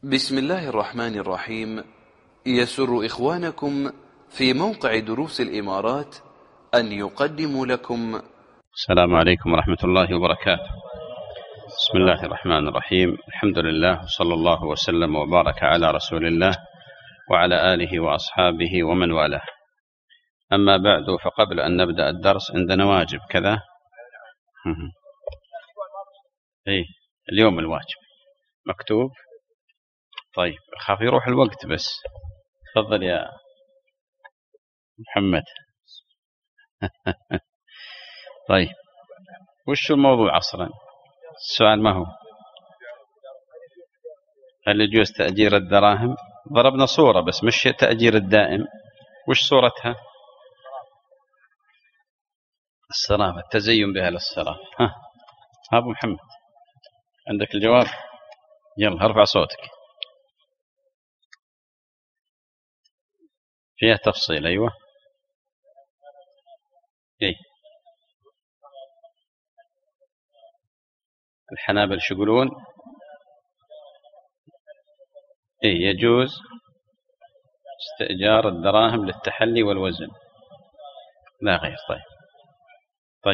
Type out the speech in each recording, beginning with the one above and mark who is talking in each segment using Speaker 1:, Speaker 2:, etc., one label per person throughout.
Speaker 1: بسم الله الرحمن الرحيم. يسر إخوانكم في موقع دروس الإمارات أن يقدموا لكم
Speaker 2: السلام عليكم ورحمة الله وبركاته. بسم الله الرحمن الرحيم. الحمد لله وصلى الله وسلم وبارك على رسول الله وعلى آله وأصحابه ومن والاه. أما بعد، فقبل أن نبدأ الدرس عندنا واجب كذا. اليوم الواجب مكتوب. طيب، خاف يروح الوقت بس. تفضل يا محمد. طيب، وش الموضوع عصرا؟ السؤال ما هو هل يجوز تأجير الدراهم؟ ضربنا صورة بس مش تأجير الدائم. وش صورتها؟ الصرافة، التزين بها للصرافة. أبو محمد، عندك الجواب؟ يلا ارفع صوتك. فيها تفصيل. أيوة. الحنابل شو يقولون؟ يجوز استئجار الدراهم للتحلي والوزن، لا غير. طيب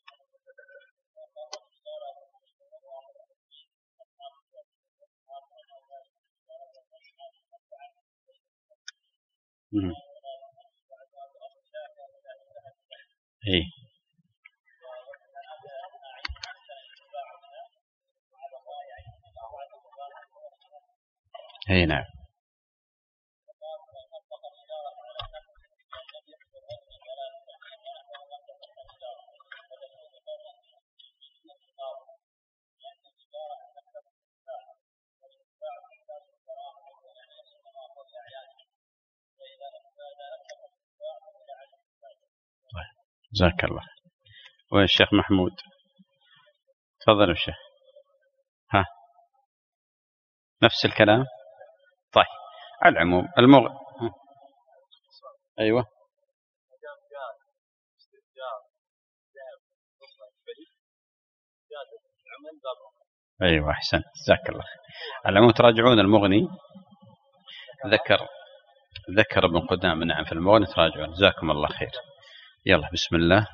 Speaker 2: نعم. جزاك الله. وين الشيخ محمود؟ تفضل الشيخ. نفس الكلام. طيب، على العموم أيوة. أيوة، أحسن، جزاك الله. على العموم تراجعون المغني، ذكر ابن قدامة نعم في المغني، تراجعون. جزاكم الله خير. يلا بسم الله.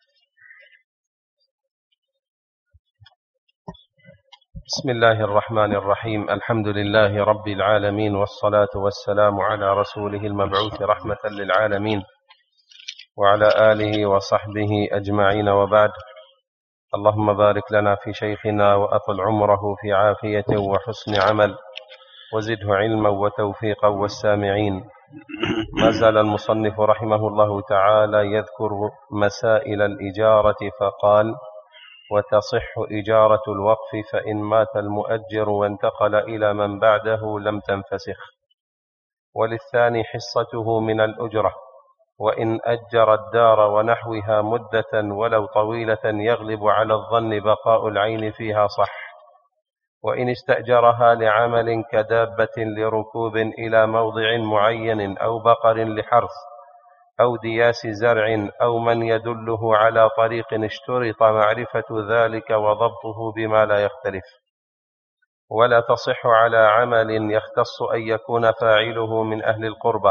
Speaker 3: بسم الله الرحمن الرحيم. الحمد لله رب العالمين، والصلاة والسلام على رسوله المبعوث رحمة للعالمين وعلى آله وصحبه أجمعين، وبعد. اللهم بارك لنا في شيخنا وأطل عمره في عافية وحسن عمل، وزده علما وتوفيقا والسامعين. ما زال المصنف رحمه الله تعالى يذكر مسائل الإجارة، فقال: وتصح إجارة الوقف فإن مات المؤجر وانتقل إلى من بعده لم تنفسخ، وللثاني حصته من الأجرة، وإن أجر الدار ونحوها مدة ولو طويلة يغلب على الظن بقاء العين فيها صح. وإن استأجرها لعمل كدابة لركوب إلى موضع معين، أو بقر لحرث، أو دياس زرع، أو من يدله على طريق، اشترط معرفة ذلك وضبطه بما لا يختلف. ولا تصح على عمل يختص أن يكون فاعله من أهل القربة.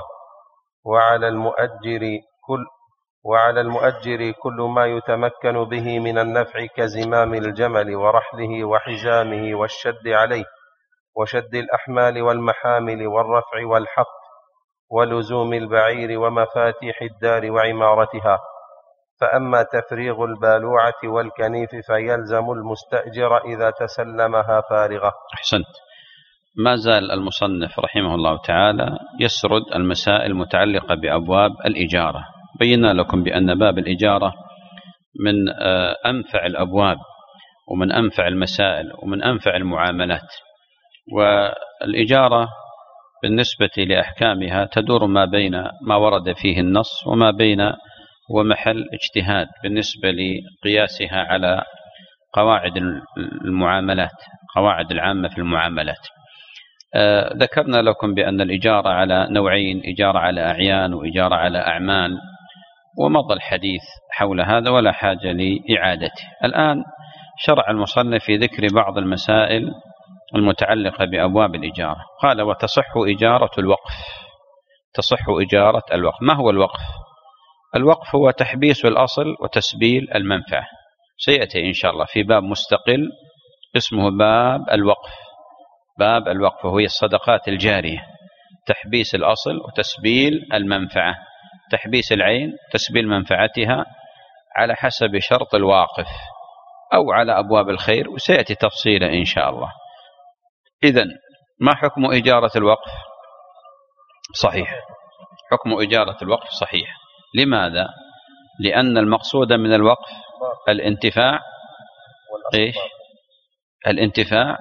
Speaker 3: وعلى المؤجر كل ما يتمكن به من النفع، كزمام الجمل ورحله وحزامه والشد عليه، وشد الأحمال والمحامل والرفع والحط، ولزوم البعير ومفاتيح الدار وعمارتها. فأما تفريغ البالوعة والكنيف فيلزم المستأجر إذا تسلمها فارغة.
Speaker 2: أحسنت. ما زال المصنف رحمه الله تعالى يسرد المسائل المتعلقة بأبواب الإجارة. بينا لكم بأن باب الإجارة من أنفع الأبواب، ومن أنفع المسائل، ومن أنفع المعاملات. والإجارة بالنسبة لأحكامها تدور ما بين ما ورد فيه النص وما بين ومحل اجتهاد بالنسبة لقياسها على قواعد المعاملات، قواعد العامة في المعاملات. ذكرنا لكم بأن الإجارة على نوعين: إجارة على أعيان وإجارة على أعمال، ومضى الحديث حول هذا ولا حاجة لإعادته. الآن شرع المصنف في ذكر بعض المسائل المتعلقة بأبواب الإجارة. قال وتصح إجارة الوقف. تصح إجارة الوقف. ما هو الوقف؟ الوقف هو تحبيس الأصل وتسبيل المنفعة، سيأتي إن شاء الله في باب مستقل اسمه باب الوقف. باب الوقف وهي الصدقات الجارية، تحبيس الأصل وتسبيل المنفعة، تحبيس العين تسبيل منفعتها على حسب شرط الواقف أو على أبواب الخير، وسيأتي تفصيلا إن شاء الله. إذن ما حكم إجارة الوقف؟ صحيح، حكم إجارة الوقف صحيح. لماذا؟ لأن المقصود من الوقف الانتفاع، إيش؟ الانتفاع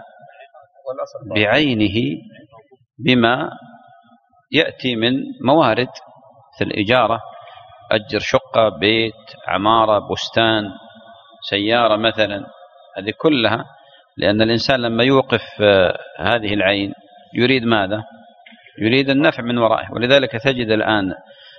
Speaker 2: بعينه بما يأتي من موارد مثل الإجارة، أجر شقة، بيت، عمارة، بستان، سيارة مثلا، هذه كلها. لأن الإنسان لما يوقف هذه العين يريد ماذا؟ يريد النفع من ورائه. ولذلك تجد الآن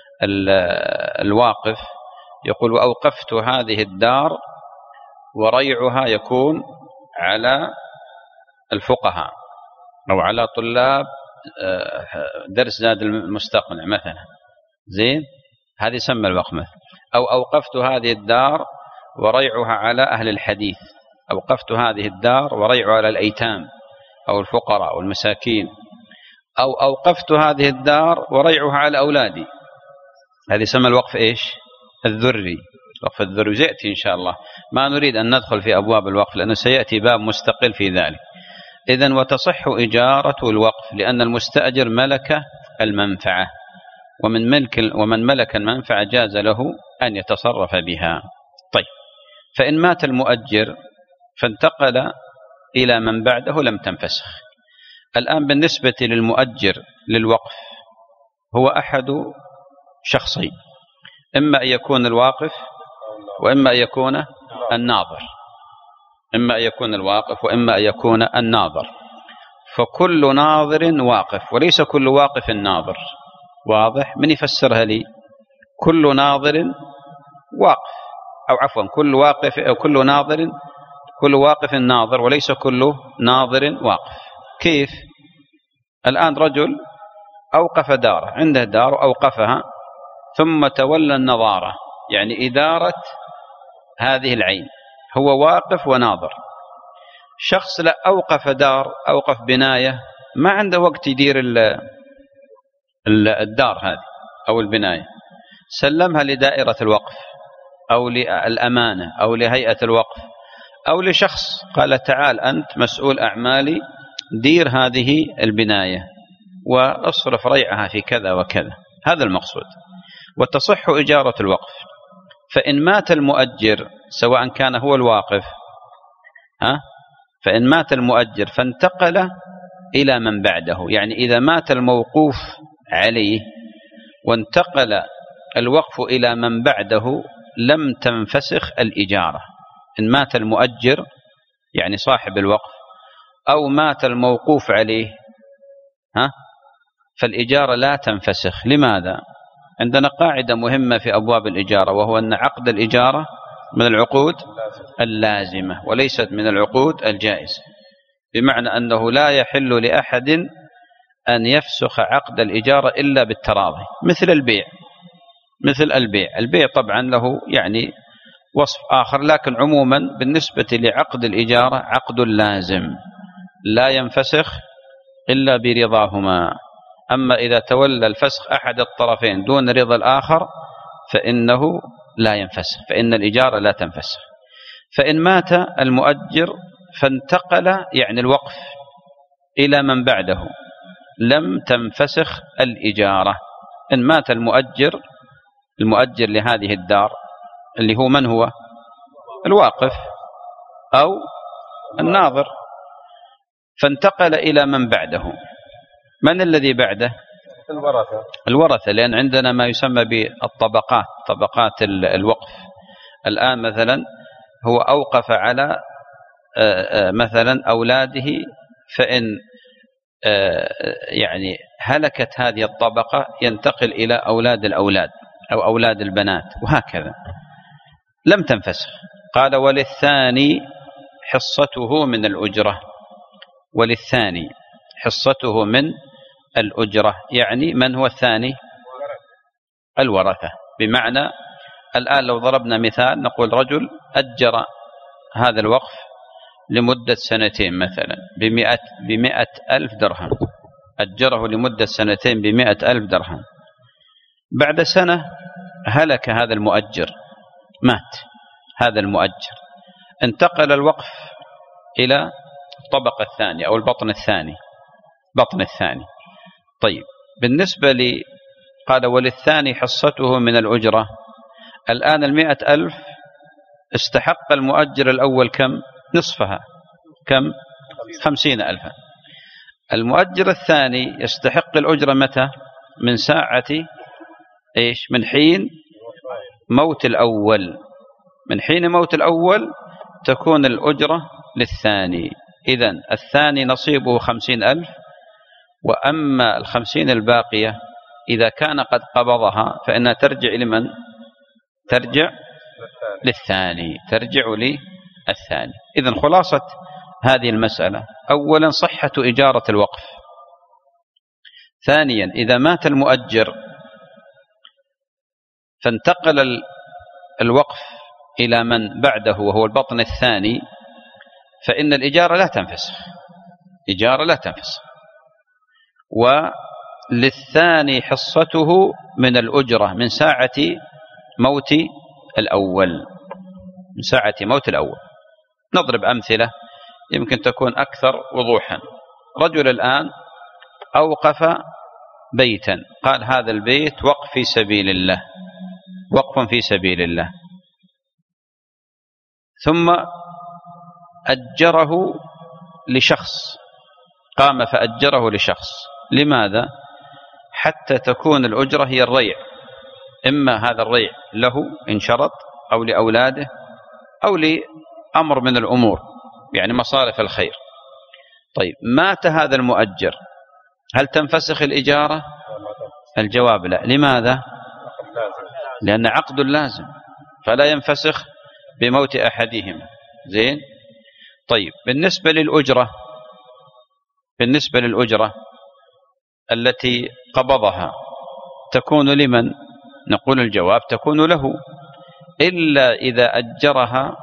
Speaker 2: الواقف يقول وأوقفت هذه الدار وريعها يكون على الفقهاء أو على طلاب درس زاد المستقنع مثلا، زين، هذه يسمى الوقف مثلا. أو أوقفت هذه الدار وريعها على أهل الحديث، أوقفت هذه الدار وريعها على الأيتام أو الفقراء والمساكين، أو أوقفت هذه الدار وريعها على أولادي، هذه يسمى الوقف إيش؟ الذري. وقف الذري سيأتي إن شاء الله، ما نريد أن ندخل في أبواب الوقف لأنه سيأتي باب مستقل في ذلك. إذن وتصح إجارة الوقف لأن المستأجر ملك المنفعة، ومن ملك المنفعة جاز له أن يتصرف بها. طيب، فإن مات المؤجر فانتقل إلى من بعده لم تنفسخ. الآن بالنسبة للمؤجر للوقف هو أحد شخصين، إما أن يكون الواقف وإما أن يكون الناظر، إما أن يكون الواقف وإما أن يكون الناظر. فكل ناظر واقف وليس كل واقف ناظر. واضح؟ من يفسرها لي؟ كل ناظر واقف، أو عفوا كل واقف أو كل ناظر، كل واقف ناظر وليس كل ناظر واقف. كيف؟ الآن رجل أوقف داره، عنده دار أوقفها ثم تولى النظارة، يعني إدارة هذه العين، هو واقف وناظر. شخص لا أوقف دار، أوقف بناية، ما عنده وقت يدير الدار هذه أو البناية، سلمها لدائرة الوقف أو للأمانة أو لهيئة الوقف أو لشخص، قال تعال أنت مسؤول أعمالي، دير هذه البناية واصرف ريعها في كذا وكذا. هذا المقصود. وتصح إجارة الوقف. فإن مات المؤجر سواء كان هو الواقف، فإن مات المؤجر فانتقل إلى من بعده، يعني إذا مات الموقوف عليه وانتقل الوقف إلى من بعده لم تنفسخ الإجارة. إن مات المؤجر يعني صاحب الوقف أو مات الموقوف عليه فالإجارة لا تنفسخ. لماذا؟ عندنا قاعدة مهمة في أبواب الإجارة، وهو أن عقد الإجارة من العقود اللازمة وليست من العقود الجائزة، بمعنى أنه لا يحل لأحد أن يفسخ عقد الإجارة إلا بالتراضي. مثل البيع، مثل البيع طبعا له يعني وصف آخر، لكن عموما بالنسبة لعقد الإجارة عقد لازم لا ينفسخ إلا برضاهما. أما إذا تولى الفسخ أحد الطرفين دون رضا الآخر فإنه لا ينفسخ، فإن الإجارة لا تنفسخ. فإن مات المؤجر فانتقل يعني الوقف إلى من بعده لم تنفسخ الإجارة. إن مات المؤجر لهذه الدار اللي هو من هو؟ الواقف أو الناظر، فانتقل إلى من بعده. من الذي بعده؟ الورثة، لأن عندنا ما يسمى بالطبقات، طبقات الوقف. الآن مثلا هو أوقف على مثلا أولاده، فإن يعني هلكت هذه الطبقة ينتقل إلى أولاد الأولاد أو أولاد البنات وهكذا، لم تنفسخ. قال وللثاني حصته من الأجرة. وللثاني حصته من الأجرة. يعني من هو الثاني؟ الورثة. بمعنى الآن لو ضربنا مثال نقول رجل أجر هذا الوقف لمدة سنتين مثلا ب100 ألف درهم، أجره لمدة سنتين ب100 ألف درهم. بعد سنة هلك هذا المؤجر، مات هذا المؤجر، انتقل الوقف إلى الطبقة الثانية أو البطن الثاني. طيب بالنسبة لي قال وللثاني حصته من الأجرة. الآن 100 ألف استحق المؤجر الأول كم؟ نصفها، كم؟ 50 ألفا. المؤجر الثاني يستحق الأجرة متى؟ من ساعة إيش؟ من حين موت الأول. من حين موت الأول تكون الأجرة للثاني. إذن الثاني نصيبه 50 ألف، وأما 50 الباقية إذا كان قد قبضها فإنها ترجع لمن؟ ترجع للثاني، ترجع للثاني. إذن خلاصة هذه المسألة: أولا صحة إجارة الوقف. ثانيا إذا مات المؤجر فانتقل الوقف إلى من بعده وهو البطن الثاني، فإن الإجارة لا تنفسخ، إجارة لا تنفسخ. وللثاني حصته من الأجرة من ساعة موت الأول، من ساعة موت الأول. نضرب أمثلة يمكن تكون أكثر وضوحا. رجل الآن أوقف بيتا، قال هذا البيت وقف في سبيل الله، وقف في سبيل الله، ثم أجره لشخص، قام فأجره لشخص. لماذا؟ حتى تكون الأجرة هي الريع، إما هذا الريع له إن شرط أو لأولاده أو لأمر من الأمور، يعني مصارف الخير. طيب مات هذا المؤجر، هل تنفسخ الإجارة؟ الجواب لا. لماذا؟ لأن عقد لازم فلا ينفسخ بموت أحدهما. زين. طيب بالنسبة للأجرة التي قبضها تكون لمن؟ نقول الجواب تكون له، إلا إذا أجرها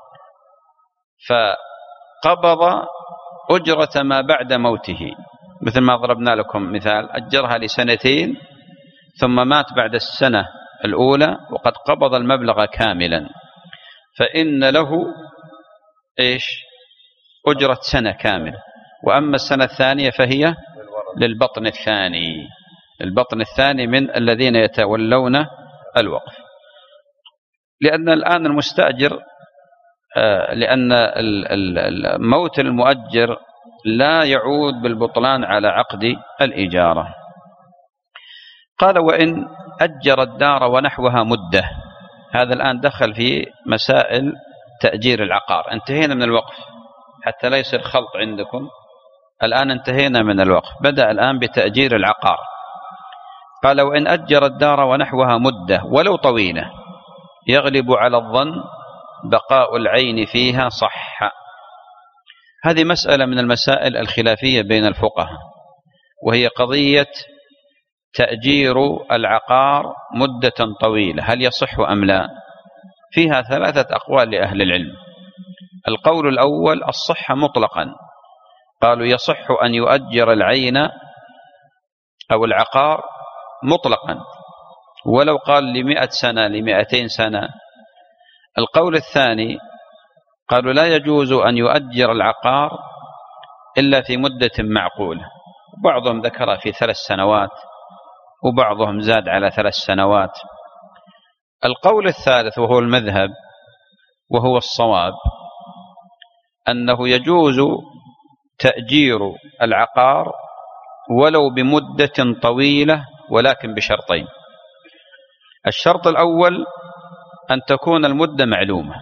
Speaker 2: فقبض أجرة ما بعد موته، مثل ما ضربنا لكم مثال: أجرها لسنتين ثم مات بعد السنة الأولى وقد قبض المبلغ كاملا، فإن له إيش؟ أجرة سنة كاملة. وأما السنة الثانية فهي للبطن الثاني، البطن الثاني من الذين يتولون الوقف. لأن الآن المستأجر، لأن موت المؤجر لا يعود بالبطلان على عقد الإجارة. قال وإن أجر الدار ونحوها مدة. هذا الآن دخل في مسائل تأجير العقار. انتهينا من الوقف حتى لا يصير خلط عندكم، الآن انتهينا من الوقف، بدأ الآن بتأجير العقار. قال وإن أجر الدار ونحوها مدة ولو طويلة يغلب على الظن بقاء العين فيها صح. هذه مسألة من المسائل الخلافية بين الفقهاء، وهي قضية تأجير العقار مدة طويلة هل يصح أم لا؟ فيها 3 أقوال لأهل العلم. القول الأول الصحة مطلقا، قالوا يصح أن يؤجر العين أو العقار مطلقا ولو قال ل100 سنة ل200 سنة. القول الثاني قالوا لا يجوز أن يؤجر العقار إلا في مدة معقولة، بعضهم ذكر في 3 سنوات وبعضهم زاد على 3 سنوات. القول الثالث وهو المذهب وهو الصواب أنه يجوز تأجير العقار ولو بمدة طويلة ولكن بشرطين. الشرط الأول أن تكون المدة معلومة.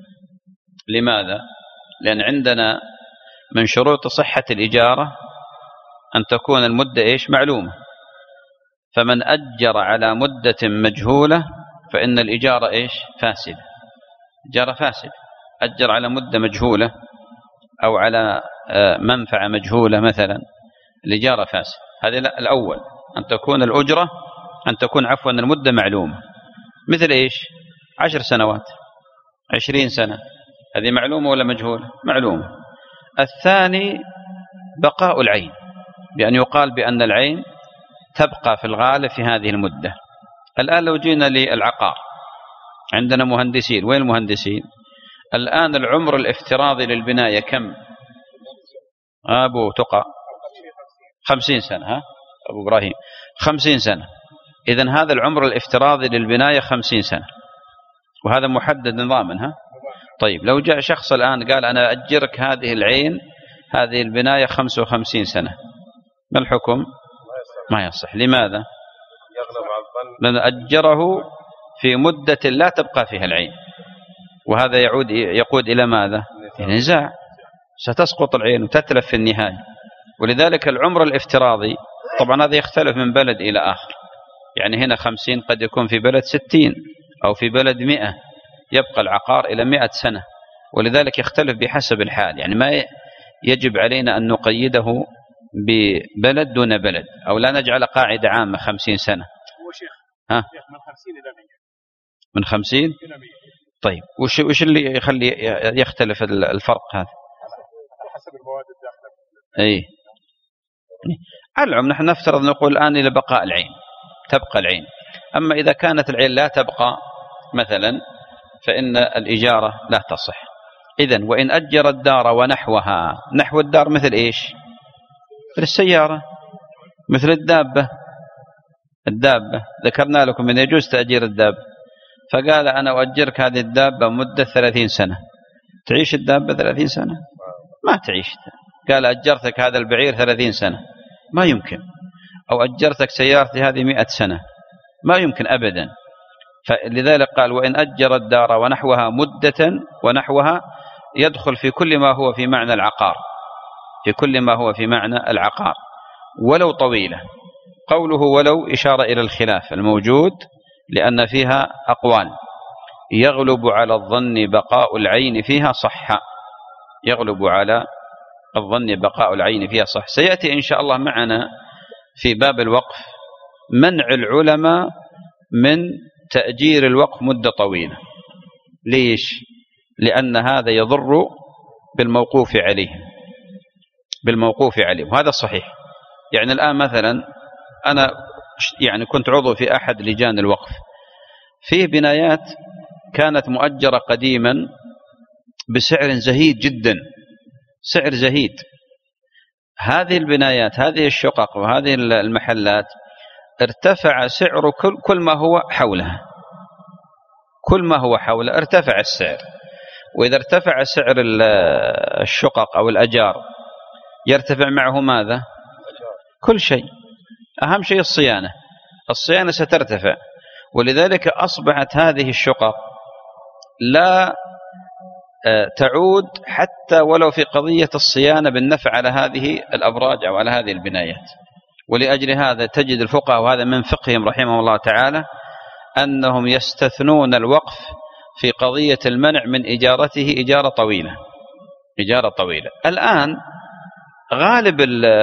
Speaker 2: لماذا؟ لأن عندنا من شروط صحة الإجارة أن تكون المدة إيش؟ معلومة. فمن أجر على مدة مجهولة فإن الإجارة إيش؟ فاسدة، إجارة فاسدة. أجر على مدة مجهولة أو على منفعة مجهولة مثلا، الإجارة فاسدة. هذا الأول، أن تكون الأجرة، أن تكون عفوا المدة معلومة. مثل إيش؟ 10 سنوات، 20 سنة، هذه معلومة ولا مجهولة؟ معلومة. الثاني بقاء العين، بأن يقال بأن العين تبقى في الغالب في هذه المدة. الآن لو جينا للعقار، عندنا مهندسين، وين المهندسين؟ الآن العمر الافتراضي للبناية كم؟ أبو تقى 50 سنة، ها أبو إبراهيم 50 سنة. إذن هذا العمر الافتراضي للبناية 50 سنة، وهذا محدد نظاما. ها طيب لو جاء شخص الآن قال أنا أجرك هذه العين، هذه البناية 55 سنة، ما الحكم؟ ما يصح. لماذا؟ لأن أجره في مدة لا تبقى فيها العين، وهذا يقود إلى ماذا؟ نزاع، ستسقط العين وتتلف في النهاية. ولذلك العمر الافتراضي طبعا هذا يختلف من بلد إلى آخر، يعني هنا 50 قد يكون في بلد 60 أو في بلد 100، يبقى العقار إلى 100 سنة. ولذلك يختلف بحسب الحال، يعني ما يجب علينا أن نقيده ببلد دون بلد، أو لا نجعل قاعدة عامة 50 سنة.
Speaker 4: هو شيخ
Speaker 2: ها؟
Speaker 4: من 50 إلى 100.
Speaker 2: من 50
Speaker 4: إلى 100.
Speaker 2: طيب وش اللي يخلي يختلف الفرق هذا؟
Speaker 4: حسب المواد الداخلة.
Speaker 2: أي على العموم نحن نفترض نقول الآن إلى بقاء العين، تبقى العين. أما إذا كانت العين لا تبقى مثلا فإن الإجارة لا تصح. إذن وإن أجر الدار ونحوها، نحو الدار مثل إيش؟ مثل السيارة، مثل الدابة. الدابة ذكرنا لكم أن يجوز تأجير الدابة، فقال أنا أؤجرك هذه الدابة مدة 30 سنة. تعيش الدابة 30 سنة؟ ما تعيش. قال أجرتك هذا البعير 30 سنة، ما يمكن. أو أجرتك سيارتي هذه 100 سنة، ما يمكن أبدا. فلذلك قال وإن أجر الدار ونحوها مدة، ونحوها يدخل في كل ما هو في معنى العقار، في كل ما هو في معنى العقار ولو طويلة. قوله ولو إشارة إلى الخلاف الموجود، لأن فيها أقوال. يغلب على الظن بقاء العين فيها صح، يغلب على الظن بقاء العين فيها صح. سيأتي إن شاء الله معنا في باب الوقف منع العلماء من تأجير الوقف مدة طويلة. ليش؟ لأن هذا يضر بالموقوف عليه، بالموقوف عليه، وهذا صحيح. يعني الآن مثلا أنا يعني كنت عضو في أحد لجان الوقف، فيه بنايات كانت مؤجرة قديما بسعر زهيد جدا، سعر زهيد. هذه البنايات، هذه الشقق وهذه المحلات ارتفع سعر كل ما هو حولها، كل ما هو حولها ارتفع السعر. وإذا ارتفع سعر الشقق أو الأجار يرتفع معه ماذا؟ كل شيء. أهم شيء الصيانة، الصيانة سترتفع. ولذلك أصبحت هذه الشقق لا تعود حتى ولو في قضية الصيانة بالنفع على هذه الأبراج أو على هذه البنايات. ولأجل هذا تجد الفقهاء، وهذا من فقههم رحمه الله تعالى، أنهم يستثنون الوقف في قضية المنع من إجارته إجارة طويلة، إجارة طويلة. الآن غالب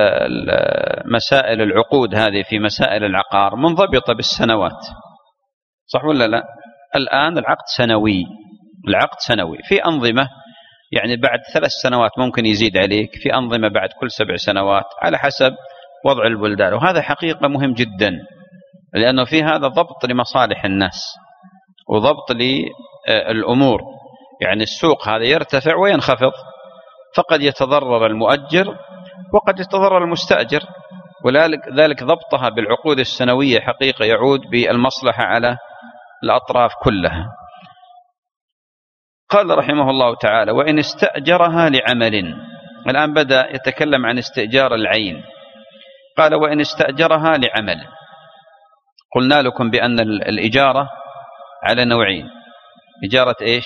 Speaker 2: مسائل العقود هذه في مسائل العقار منضبطة بالسنوات، صح ولا لا؟ الآن العقد سنوي، العقد سنوي. في أنظمة يعني بعد 3 سنوات ممكن يزيد عليك، في أنظمة بعد كل 7 سنوات، على حسب وضع البلدان. وهذا حقيقة مهم جدا، لأنه في هذا ضبط لمصالح الناس وضبط للأمور. يعني السوق هذا يرتفع وينخفض، فقد يتضرر المؤجر وقد يتضرر المستأجر. ولذلك ضبطها بالعقود السنوية حقيقة يعود بالمصلحة على الأطراف كلها. قال رحمه الله تعالى وإن استأجرها لعمل. الآن بدأ يتكلم عن استئجار العين. قال وإن استأجرها لعمل. قلنا لكم بأن الإجارة على نوعين، إجارة إيش؟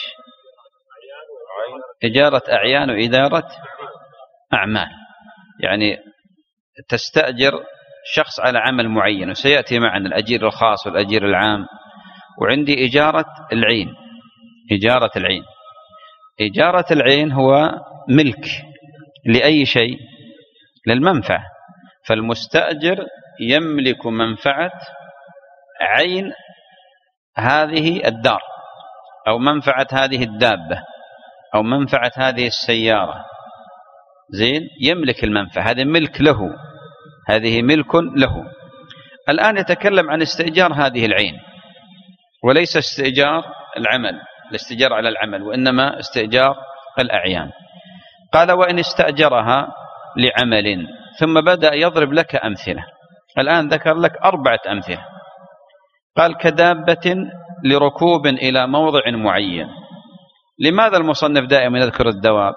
Speaker 2: إجارة أعيان وإدارة أعمال. يعني تستأجر شخص على عمل معين، وسيأتي معنا الأجير الخاص والأجير العام. وعندي إجارة العين. إجارة العين، إجارة العين هو ملك، لأي شيء؟ للمنفعة. فالمستأجر يملك منفعة عين هذه الدار، أو منفعة هذه الدابة، أو منفعة هذه السيارة. زين، يملك المنفعة، هذا ملك له، هذه ملك له. الآن يتكلم عن استئجار هذه العين، وليس استئجار العمل، الاستئجار على العمل، وإنما استئجار الأعيان. قال: وإن استأجرها لعمل. ثم بدأ يضرب لك أمثلة. الآن ذكر لك 4 أمثلة. قال: كدابة لركوب إلى موضع معين. لماذا المصنف دائما يذكر الدواب؟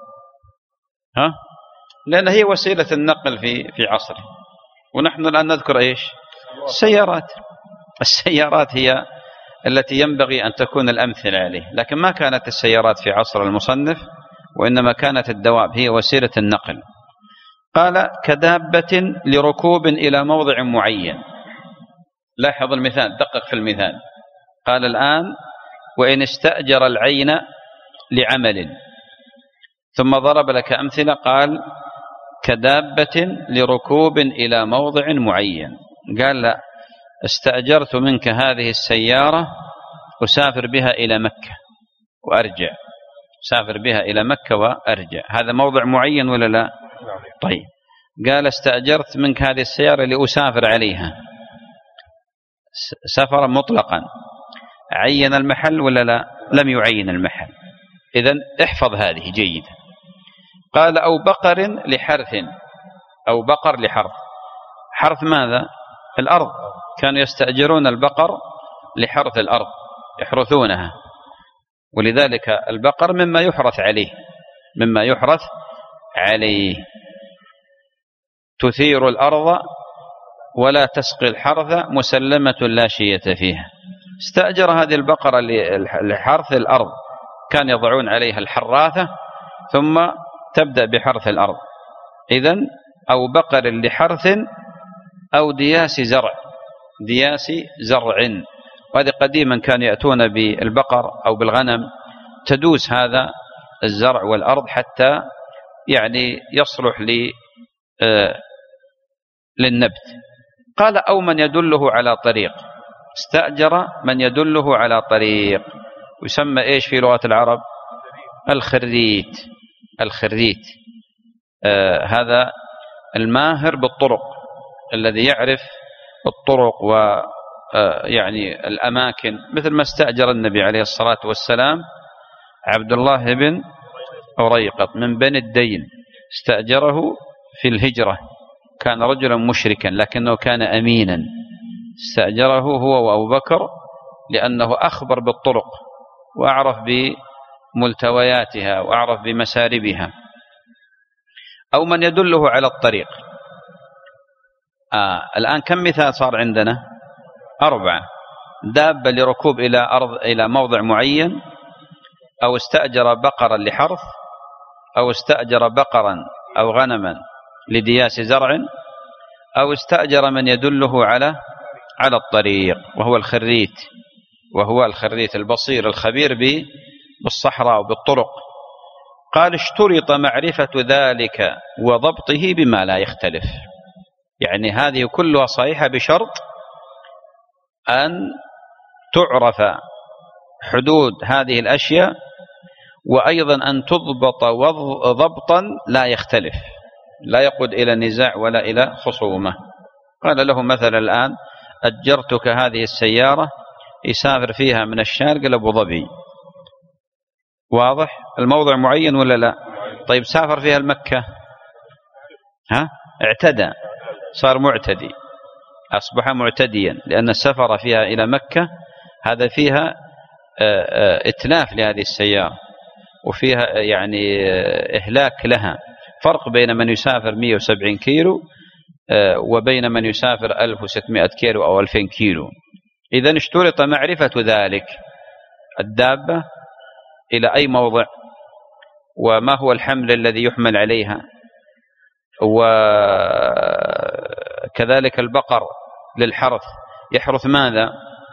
Speaker 2: لأن هي وسيلة النقل في عصره، ونحن الآن نذكر إيش؟ السيارات. السيارات هي التي ينبغي أن تكون الأمثلة عليه، لكن ما كانت السيارات في عصر المصنف، وإنما كانت الدواب هي وسيلة النقل. قال: كدابة لركوب إلى موضع معين. لاحظ المثال، دقق في المثال. قال الآن: وإن استأجر العين لعمل. ثم ضرب لك أمثلة، قال: كدابة لركوب إلى موضع معين. قال: لا، استأجرت منك هذه السيارة أسافر بها إلى مكة وأرجع، أسافر بها إلى مكة وأرجع. هذا موضع معين ولا لا؟ طيب. قال: استأجرت منك هذه السيارة لأسافر عليها، سفرا مطلقا. عين المحل ولا لا؟ لم يعين المحل. إذن احفظ هذه جيدا. قال: أو بقر لحرث، أو بقر لحرث. حرث ماذا؟ الأرض. كانوا يستأجرون البقر لحرث الأرض، يحرثونها، ولذلك البقر مما يحرث عليه، مما يحرث عليه. تثير الأرض ولا تسقي الحرث مسلمة لا شية فيها. استأجر هذه البقرة لحرث الأرض، كان يضعون عليها الحراثة ثم تبدأ بحرث الأرض. إذن أو بقر لحرث أو دياس زرع، دياس زرع. وهذه قديما كانوا يأتون بالبقر أو بالغنم تدوس هذا الزرع والأرض حتى يعني يصلح للنبت. قال: أو من يدله على طريق. استأجر من يدله على طريق، يسمى إيش في لغة العرب؟ الخريت. الخريت هذا الماهر بالطرق، الذي يعرف الطرق ويعني الأماكن، مثل ما استأجر النبي عليه الصلاة والسلام عبد الله بن أريقط من بني الدين، استأجره في الهجرة. كان رجلا مشركا لكنه كان أمينا، استأجره هو وأبو بكر لأنه أخبر بالطرق وأعرف بملتوياتها وأعرف بمساربها. أو من يدله على الطريق. الآن كم مثال صار عندنا؟ 4. دابة لركوب إلى موضع معين، أو استأجر بقرا لحرث، أو استأجر بقرا أو غنما لدياس زرع، أو استأجر من يدله على الطريق، وهو الخريت، وهو الخريت البصير الخبير بالصحراء وبالطرق. قال: اشترط معرفة ذلك وضبطه بما لا يختلف. يعني هذه كلها صحيحة بشرط أن تعرف حدود هذه الأشياء، وأيضا أن تضبط ضبطا لا يختلف، لا يقود إلى نزاع ولا إلى خصومة. قال له مثلا الآن: أجرتك هذه السيارة يسافر فيها من الشارقة إلى أبو ظبي. واضح؟ الموضع معين ولا لا؟ طيب سافر فيها المكة، اعتدى، صار معتدي، أصبح معتديا، لأن السفر فيها إلى مكة هذا فيها إتلاف لهذه السيارة، وفيها يعني إهلاك لها. فرق بين من يسافر 170 كيلو وبين من يسافر 1600 كيلو أو 2000 كيلو. إذن اشترط معرفة ذلك، الدابة إلى أي موضع، وما هو الحمل الذي يحمل عليها، وكذلك البقر للحرث يحرث ماذا؟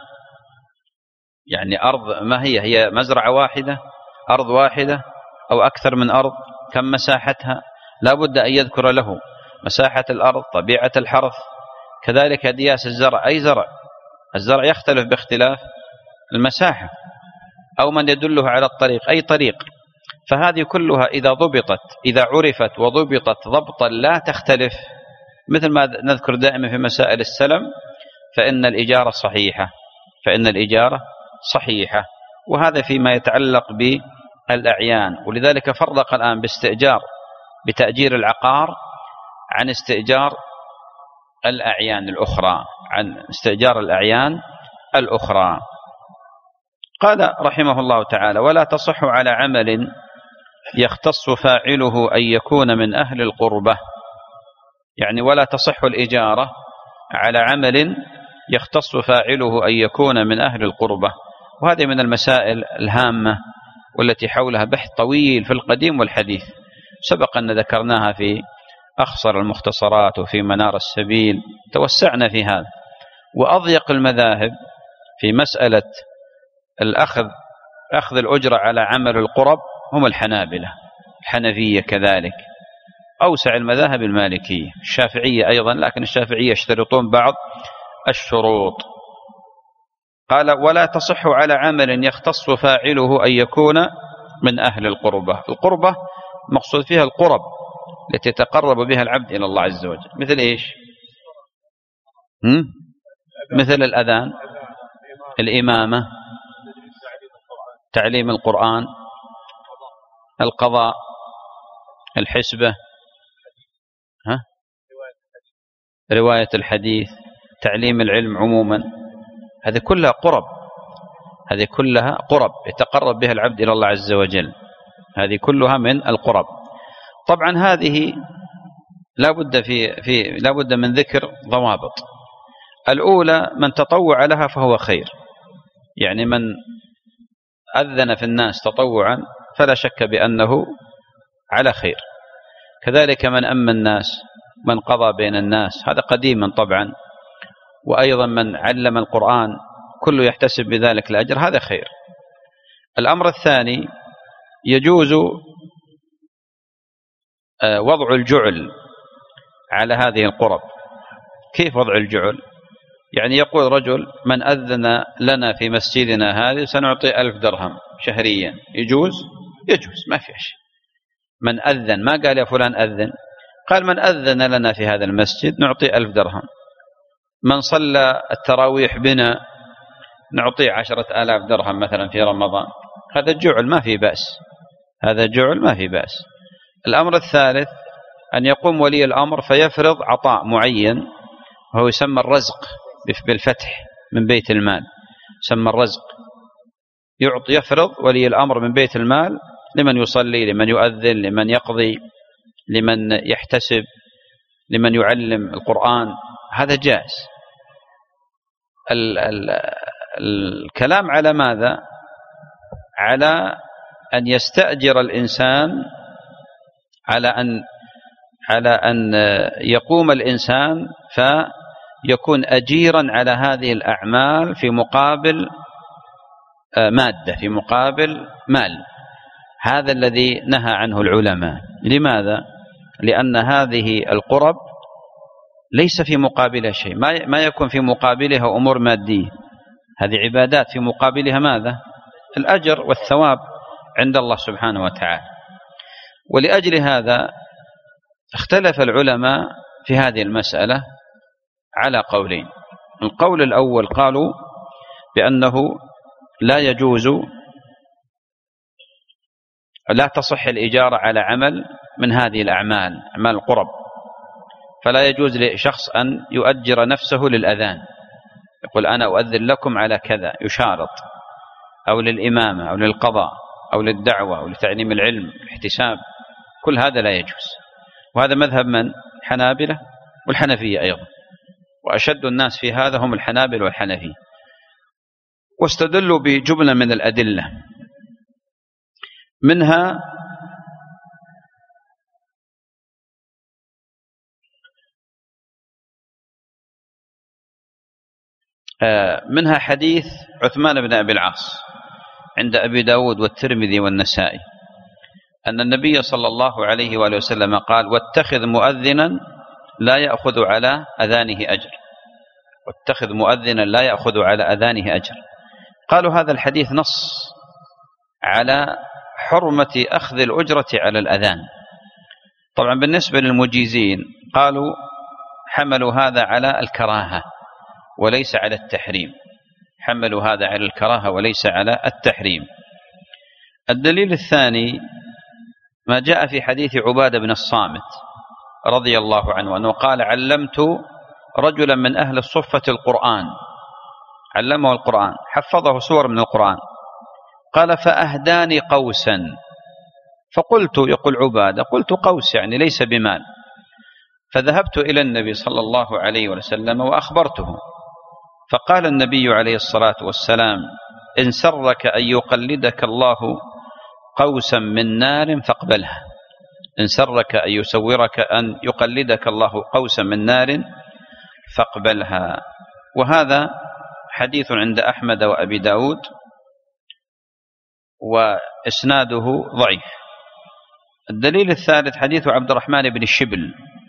Speaker 2: يعني أرض، ما هي مزرعة واحدة، أرض واحدة أو أكثر من أرض، كم مساحتها، لا بد أن يذكر له مساحة الأرض، طبيعة الحرث، كذلك دياس الزرع. أي زرع، الزرع يختلف باختلاف المساحة، أو من يدله على الطريق، أي طريق. فهذه كلها إذا ضبطت، إذا عرفت وضبطت ضبطا لا تختلف، مثل ما نذكر دائما في مسائل السلم، فإن الإجارة صحيحة، فإن الإجارة صحيحة. وهذا فيما يتعلق بالأعيان. ولذلك فرق الآن بتأجير العقار عن استئجار الأعيان الأخرى، عن استئجار الأعيان الأخرى. قال رحمه الله تعالى: ولا تصح على عمل يختص فاعله أن يكون من أهل القربة. يعني ولا تصح الإجارة على عمل يختص فاعله أن يكون من أهل القربة. وهذه من المسائل الهامة والتي حولها بحث طويل في القديم والحديث، سبق أن ذكرناها في أخصر المختصرات وفي منار السبيل، توسعنا في هذا. وأضيق المذاهب في مسألة أخذ الأجرة على عمل القرب هم الحنابلة، الحنفية كذلك. أوسع المذاهب المالكية، الشافعية أيضا، لكن الشافعية يشترطون بعض الشروط. قال: ولا تصح على عمل يختص فاعله أن يكون من أهل القربة. القربة مقصود فيها القرب التي يتقرب بها العبد إلى الله عز وجل. مثل إيش؟ مثل الأذان، الإمامة، تعليم القرآن، القضاء، الحسبة، رواية الحديث، تعليم العلم عموما. هذه كلها قرب، هذه كلها قرب يتقرب بها العبد إلى الله عز وجل، هذه كلها من القرب. طبعا هذه لا بد من ذكر ضوابط. الأولى: من تطوع لها فهو خير، يعني من أذن في الناس تطوعا فلا شك بأنه على خير. كذلك من أما الناس، من قضى بين الناس، هذا قديما طبعا. وأيضا من علم القرآن، كله يحتسب بذلك الأجر، هذا خير. الأمر الثاني: يجوز وضع الجعل على هذه القرب. كيف وضع الجعل؟ يعني يقول رجل: من أذن لنا في مسجدنا هذه سنعطي 1000 درهم شهريا. يجوز؟ يجوز، ما في شيء. من أذن، ما قال يا فلان أذن، قال من أذن لنا في هذا المسجد نعطي 1000 درهم. من صلى التراويح بنا نعطيه 10,000 درهم مثلا في رمضان. هذا الجعل ما في بأس، هذا جعل ما في بأس. الأمر الثالث: أن يقوم ولي الأمر فيفرض عطاء معين، وهو يسمى الرزق بالفتح، من بيت المال، يسمى الرزق. يفرض ولي الأمر من بيت المال لمن يصلي، لمن يؤذن، لمن يقضي، لمن يحتسب، لمن يعلم القرآن. هذا جائز. الكلام على ماذا؟ على أن يستأجر الإنسان، على أن يقوم الإنسان فيكون أجيرا على هذه الأعمال في مقابل مادة، في مقابل مال. هذا الذي نهى عنه العلماء. لماذا؟ لأن هذه القرب ليس في مقابلها شيء، ما يكون في مقابلها أمور مادية. هذه عبادات في مقابلها ماذا؟ الأجر والثواب عند الله سبحانه وتعالى. ولأجل هذا اختلف العلماء في هذه المسألة على قولين. القول الأول قالوا بأنه لا يجوز، لا تصح الإجارة على عمل من هذه الأعمال، أعمال القرب. فلا يجوز لشخص أن يؤجر نفسه للأذان، يقول أنا أؤذن لكم على كذا، يشارط، أو للإمامة، أو للقضاء، أو للدعوة، أو لتعليم العلم، الاحتساب. كل هذا لا يجوز. وهذا مذهب من؟ الحنابلة والحنفية أيضا، وأشد الناس في هذا هم الحنابل والحنفية. واستدلوا بجملة من الأدلة، منها حديث عثمان بن أبي العاص عند أبي داود والترمذي والنسائي، أن النبي صلى الله عليه وآله وسلم قال: واتخذ مؤذنا لا يأخذ على أذانه أجر. واتخذ مؤذنا لا يأخذ على أذانه أجر. قالوا هذا الحديث نص على حرمة أخذ الأجرة على الأذان. طبعا بالنسبة للمجيزين قالوا حملوا هذا على الكراهة وليس على التحريم. حملوا هذا على الكراهة وليس على التحريم. الدليل الثاني ما جاء في حديث عبادة بن الصامت رضي الله عنه أنه قال: علمت رجلا من أهل الصفة القرآن، علمه القرآن، حفظه سور من القرآن. قال: فأهداني قوسا، فقلت، يقول عبادة، قلت قوس يعني ليس بمال، فذهبت إلى النبي صلى الله عليه وسلم وأخبرته، فقال النبي عليه الصلاة والسلام: إن سرك أن يقلدك الله قوسا من نار فاقبلها. إن سرك أن يقلدك الله قوسا من نار فاقبلها. وهذا حديث عند أحمد وأبي داود وإسناده ضعيف. الدليل الثالث حديث عبد الرحمن بن الشبل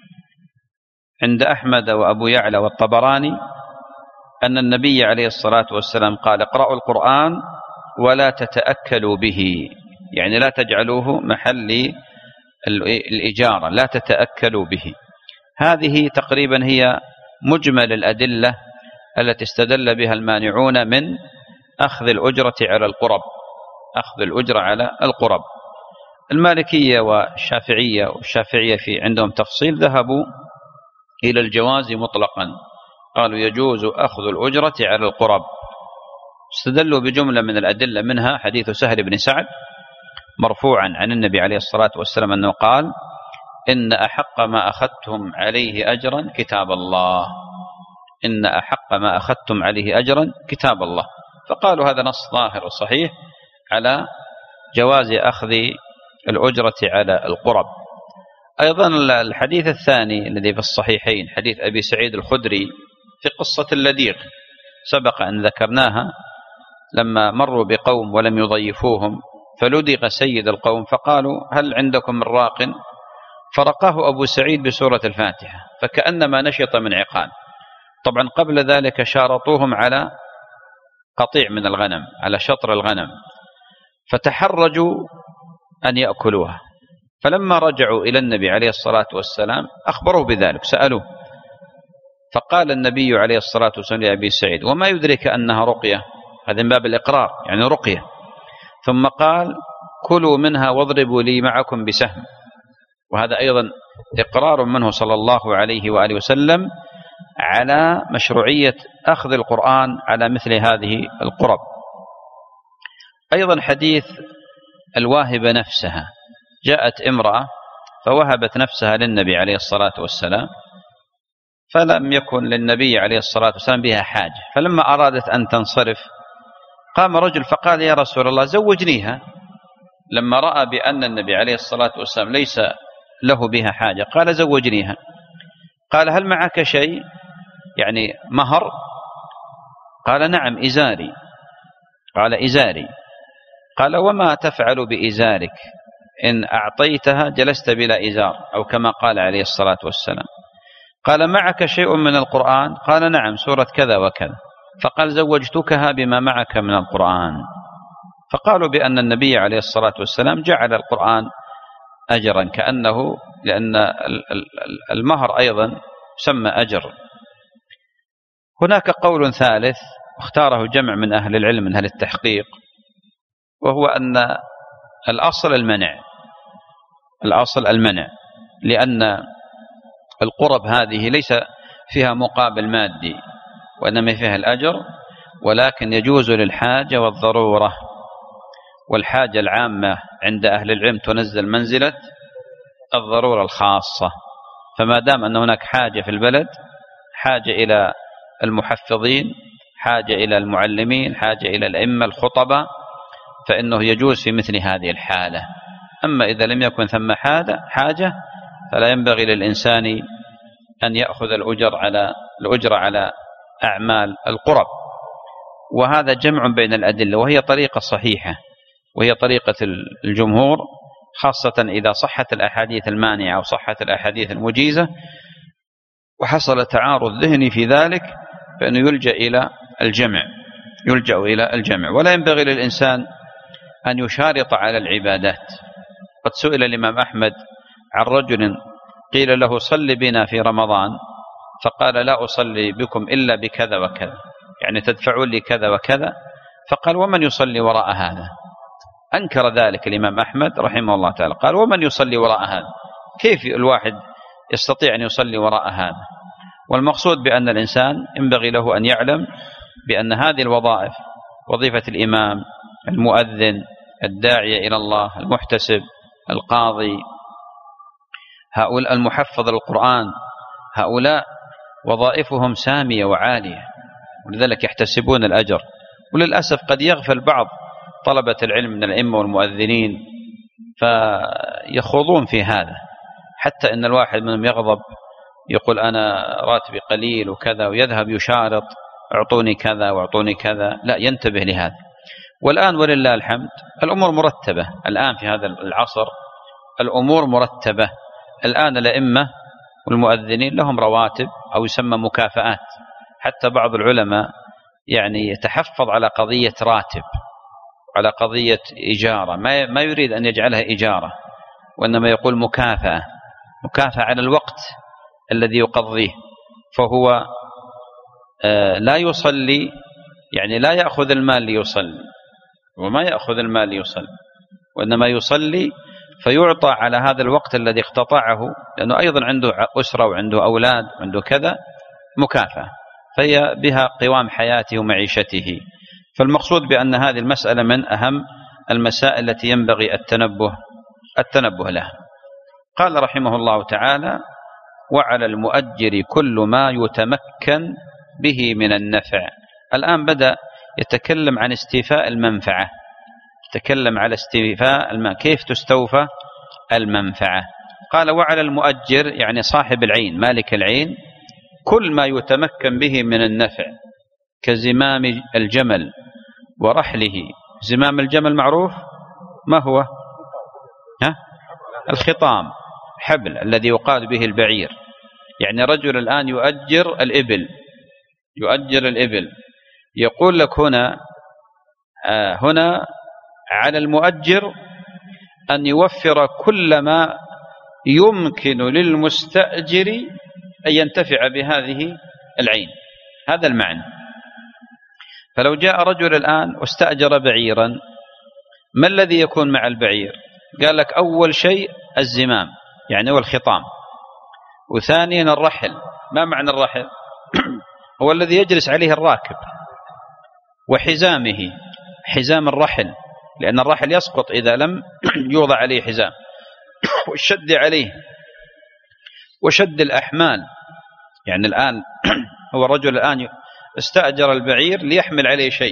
Speaker 2: عند أحمد وأبو يعلى والطبراني أن النبي عليه الصلاة والسلام قال: اقرأوا القرآن ولا تتأكلوا به، يعني لا تجعلوه محل الإجارة، لا تتأكلوا به. هذه تقريبا هي مجمل الأدلة التي استدل بها المانعون من أخذ الأجرة على القرب، أخذ الأجرة على القرب. المالكية والشافعية في عندهم تفصيل، ذهبوا إلى الجواز مطلقا، قالوا يجوز أخذ الأجرة على القرب. استدلوا بجملة من الأدلة، منها حديث سهل بن سعد مرفوعا عن النبي عليه الصلاة والسلام أنه قال: إن أحق ما أخذتم عليه أجرا كتاب الله، إن أحق ما أخذتم عليه أجرا كتاب الله. فقالوا هذا نص ظاهر وصحيح على جواز أخذ الأجرة على القرب. أيضا الحديث الثاني الذي في الصحيحين حديث أبي سعيد الخدري في قصة اللديغ، سبق أن ذكرناها، لما مروا بقوم ولم يضيفوهم فلدغ سيد القوم فقالوا: هل عندكم من راق؟ فرقاه أبو سعيد بسورة الفاتحة فكأنما نشط من عقال. طبعا قبل ذلك شارطوهم على قطيع من الغنم، على شطر الغنم، فتحرجوا أن يأكلوها. فلما رجعوا إلى النبي عليه الصلاة والسلام أخبروه بذلك، سألوه، فقال النبي عليه الصلاة والسلام لأبي سعيد: وما يدرك أنها رقية؟ هذا من باب الإقرار، يعني رقية. ثم قال: كلوا منها واضربوا لي معكم بسهم. وهذا أيضا إقرار منه صلى الله عليه وآله وسلم على مشروعية أخذ القرآن على مثل هذه القرب. أيضا حديث الواهبة نفسها، جاءت امرأة فوهبت نفسها للنبي عليه الصلاة والسلام، فلم يكن للنبي عليه الصلاة والسلام بها حاجة، فلما أرادت أن تنصرف قام رجل فقال: يا رسول الله زوجنيها. لما رأى بأن النبي عليه الصلاة والسلام ليس له بها حاجة قال: زوجنيها. قال: هل معك شيء، يعني مهر؟ قال: نعم، إزاري. قال: إزاري. قال: وما تفعل بإزارك؟ إن أعطيتها جلست بلا إزار، أو كما قال عليه الصلاة والسلام. قال: معك شيء من القرآن؟ قال: نعم، سورة كذا وكذا. فقال: زوجتكها بما معك من القرآن. فقالوا بأن النبي عليه الصلاة والسلام جعل القرآن أجرا، كأنه، لأن المهر أيضا يسمى أجر. هناك قول ثالث اختاره جمع من أهل العلم من أهل التحقيق، وهو أن الأصل المنع، الأصل المنع، لأن القرب هذه ليس فيها مقابل مادي وإنما فيها الأجر، ولكن يجوز للحاجة والضرورة، والحاجة العامة عند أهل العلم تنزل منزلة الضرورة الخاصة. فما دام أن هناك حاجة في البلد، حاجة إلى المحفظين، حاجة إلى المعلمين، حاجة إلى الأئمة الخطبة، فإنه يجوز في مثل هذه الحالة. أما إذا لم يكن ثم حاجة فلا ينبغي للإنسان أن يأخذ الأجر على أعمال القرب. وهذا جمع بين الأدلة، وهي طريقة صحيحة، وهي طريقة الجمهور خاصة إذا صحت الأحاديث المانعة أو صحت الأحاديث المجيزة وحصل تعارض ذهني في ذلك، فإنه يلجأ إلى الجمع. ولا ينبغي للإنسان أن يشارط على العبادات. قد سئل الإمام أحمد عن رجل قيل له صل بنا في رمضان، فقال لا أصلي بكم إلا بكذا وكذا، يعني تدفعون لي كذا وكذا. فقال ومن يصلي وراء هذا؟ أنكر ذلك الإمام أحمد رحمه الله تعالى، قال ومن يصلي وراء هذا؟ كيف الواحد يستطيع أن يصلي وراء هذا؟ والمقصود بأن الإنسان ينبغي له أن يعلم بأن هذه الوظائف، وظيفة الإمام، المؤذن، الداعية إلى الله، المحتسب، القاضي، هؤلاء المحفظ للقرآن، هؤلاء وظائفهم سامية وعالية، ولذلك يحتسبون الأجر. وللأسف قد يغفل بعض طلبة العلم من الأئمة والمؤذنين فيخوضون في هذا، حتى إن الواحد منهم يغضب يقول أنا راتبي قليل وكذا، ويذهب يشارط اعطوني كذا واعطوني كذا. لا، ينتبه لهذا. والآن ولله الحمد الأمور مرتبة، الآن في هذا العصر الأمور مرتبة. الآن الأئمة والمؤذنين لهم رواتب أو يسمى مكافآت. حتى بعض العلماء يعني يتحفظ على قضية راتب، على قضية إجارة، ما يريد أن يجعلها إجارة، وإنما يقول مكافأة على الوقت الذي يقضيه. فهو لا يصلي، يعني لا يأخذ المال ليصلي، وما يأخذ المال ليصلي، وإنما يصلي فيعطى على هذا الوقت الذي اقتطعه، لأنه أيضا عنده أسرة وعنده أولاد وعنده كذا، مكافأة، فهي بها قوام حياته ومعيشته. فالمقصود بأن هذه المسألة من أهم المسائل التي ينبغي التنبه لها. قال رحمه الله تعالى وعلى المؤجر كل ما يتمكن به من النفع. الآن بدأ يتكلم عن استيفاء المنفعة، يتكلم على استيفاء كيف تستوفى المنفعة. قال وعلى المؤجر يعني صاحب العين، مالك العين، كل ما يتمكن به من النفع كزمام الجمل ورحله. زمام الجمل معروف، ما هو؟ الخطام، حبل الذي يقاد به البعير. يعني رجل الآن يؤجر الإبل، يقول لك هنا على المؤجر أن يوفر كل ما يمكن للمستأجر أن ينتفع بهذه العين. هذا المعنى. فلو جاء رجل الآن واستأجر بعيرا، ما الذي يكون مع البعير؟ قال لك أول شيء الزمام، يعني هو الخطام، وثانيا الرحل. ما معنى الرحل؟ هو الذي يجلس عليه الراكب، وحزامه، حزام الرحل، لأن الرحل يسقط إذا لم يوضع عليه حزام، والشد عليه، وشد الأحمال. يعني الآن هو الرجل الآن استأجر البعير ليحمل عليه شيء،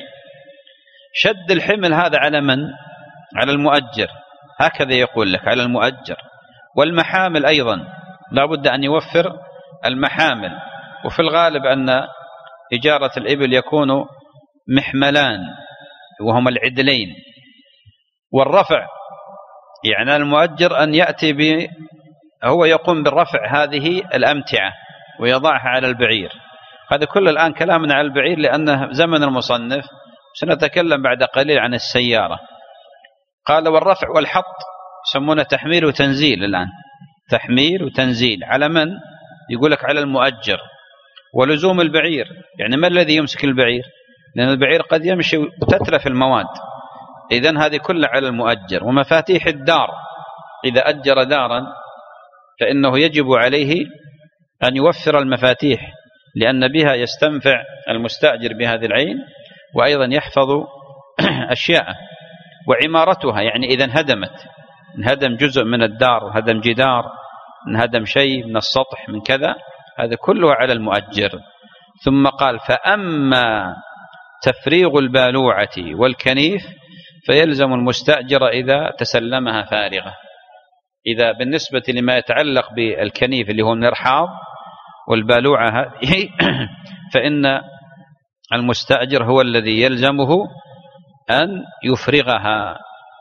Speaker 2: شد الحمل هذا على من؟ على المؤجر. هكذا يقول لك على المؤجر. والمحامل أيضا لا بد أن يوفر المحامل. وفي الغالب أن إجارة الإبل يكون محملان وهما العدلين. والرفع يعني المؤجر أن يأتي هو يقوم بالرفع هذه الأمتعة ويضعها على البعير. هذا كل الآن كلامنا على البعير لأنه زمن المصنف، سنتكلم بعد قليل عن السيارة. قال والرفع والحط يسمونه تحميل وتنزيل. الآن تحميل وتنزيل على من؟ يقول لك على المؤجر. ولزوم البعير، يعني ما الذي يمسك البعير؟ لأن البعير قد يمشي وتتلف المواد، إذن هذه كلها على المؤجر. ومفاتيح الدار، إذا أجر دارا فإنه يجب عليه أن يوفر المفاتيح، لأن بها يستنفع المستأجر بهذه العين، وأيضا يحفظ أشياء. وعمارتها، يعني إذا انهدم جزء من الدار، وهدم جدار، انهدم شيء من السطح من كذا، هذا كله على المؤجر. ثم قال فأما تفريغ البالوعة والكنيف فيلزم المستأجر إذا تسلمها فارغة. إذا بالنسبة لما يتعلق بالكنيف اللي هو المرحاض والبالوعة هذه فإن المستأجر هو الذي يلزمه أن يفرغها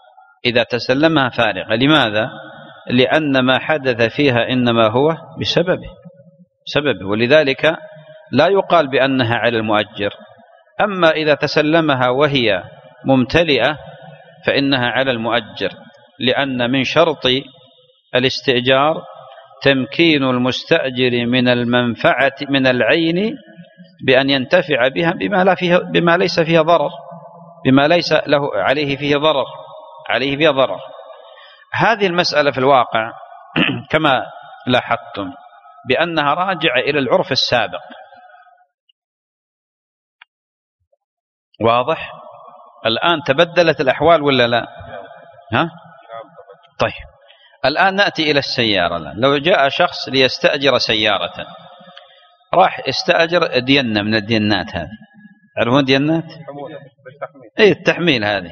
Speaker 2: إذا تسلمها فارغة. لماذا؟ لأن ما حدث فيها إنما هو بسببه، ولذلك لا يقال بأنها على المؤجر. أما إذا تسلمها وهي ممتلئة فإنها على المؤجر، لأن من شرط الاستئجار تمكين المستأجر من المنفعة من العين بأن ينتفع بها بما ليس فيها ضرر، بما ليس له عليه فيه ضرر. هذه المسألة في الواقع كما لاحظتم بأنها راجعة إلى العرف السابق. واضح؟ الآن تبدلت الأحوال ولا لا؟ ها؟ طيب الآن نأتي إلى السيارة. لو جاء شخص ليستأجر سيارة، راح استأجر دينة من الدينات هذه، تعرفون دينات؟ اي التحميل هذه.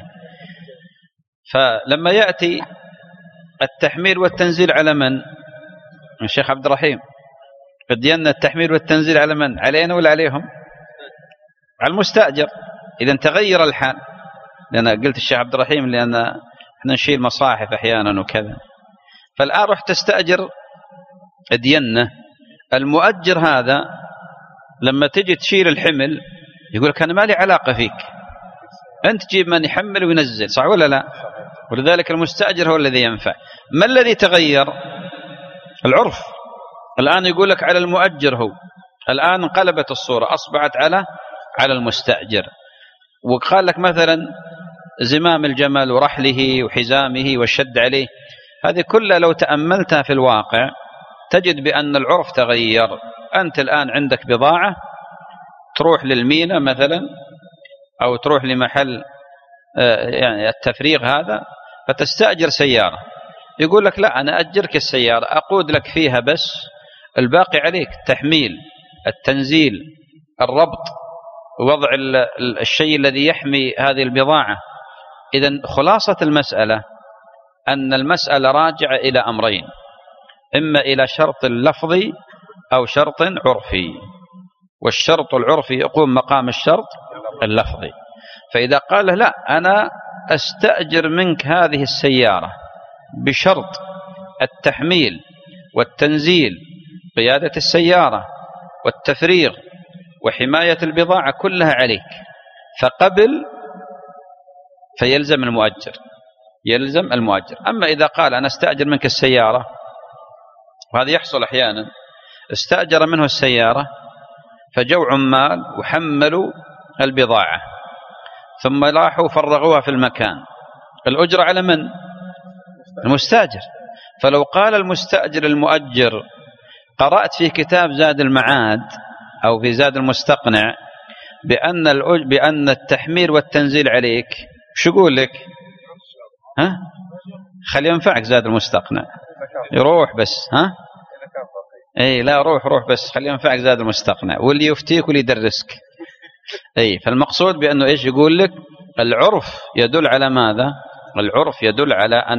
Speaker 2: فلما يأتي التحميل والتنزيل على من؟ الشيخ عبد الرحيم، الدينة التحميل والتنزيل على من؟ علينا ولا عليهم؟ على المستأجر. إذا تغير الحال، لأن قلت الشيخ عبد الرحيم لأن احنا نشيل مصاحف أحيانا وكذا. فالآن رحت تستأجر دينة، المؤجر هذا لما تجي تشيل الحمل يقول لك أنا ما لي علاقة فيك، أنت تجيب من يحمل وينزل، صح ولا لا؟ ولذلك المستأجر هو الذي ينفع. ما الذي تغير؟ العرف. الآن يقول لك على المؤجر، هو الآن انقلبت الصورة، أصبحت على المستأجر. وقال لك مثلا زمام الجمل ورحله وحزامه والشد عليه، هذه كلها لو تأملتها في الواقع تجد بأن العرف تغير. أنت الآن عندك بضاعة تروح للمينا مثلا أو تروح لمحل يعني التفريغ هذا، فتستأجر سيارة، يقول لك لا أنا أجرك السيارة، أقود لك فيها بس، الباقي عليك، التحميل، التنزيل، الربط، وضع الشيء الذي يحمي هذه البضاعة. إذن خلاصة المسألة أن المسألة راجعة إلى أمرين، إما إلى شرط لفظي أو شرط عرفي، والشرط العرفي يقوم مقام الشرط اللفظي. فإذا قال لا أنا أستأجر منك هذه السيارة بشرط التحميل والتنزيل، قيادة السيارة والتفريغ وحماية البضاعة كلها عليك، فقبل فيلزم المؤجر. أما إذا قال أنا استأجر منك السيارة، وهذا يحصل أحيانا، استأجر منه السيارة فجوا عمال وحملوا البضاعة ثم راحوا فرغوها في المكان، الأجرة على من؟ المستأجر. فلو قال المستأجر المؤجر قرأت في كتاب زاد المعاد أو في زاد المستقنع بأن التحميل والتنزيل عليك، شو يقول لك؟ ها؟ خلي ينفعك زاد المستقنع، يروح بس، ها؟ اي لا روح بس خلي ينفعك زاد المستقنع، واللي يفتيك واللي يدرسك. اي فالمقصود بأنه ايش يقول لك؟ العرف يدل على ماذا؟ العرف يدل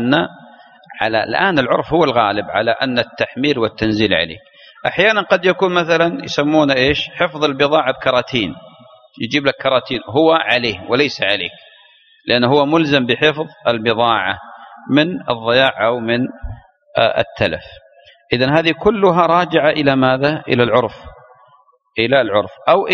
Speaker 2: على الآن العرف هو الغالب على أن التحميل والتنزيل عليه. أحيانا قد يكون مثلا يسمونه إيش؟ حفظ البضاعة بكراتين، يجيب لك كراتين هو عليه وليس عليك، لأنه هو ملزم بحفظ البضاعة من الضياع أو من التلف. إذن هذه كلها راجعة إلى ماذا؟ إلى العرف أو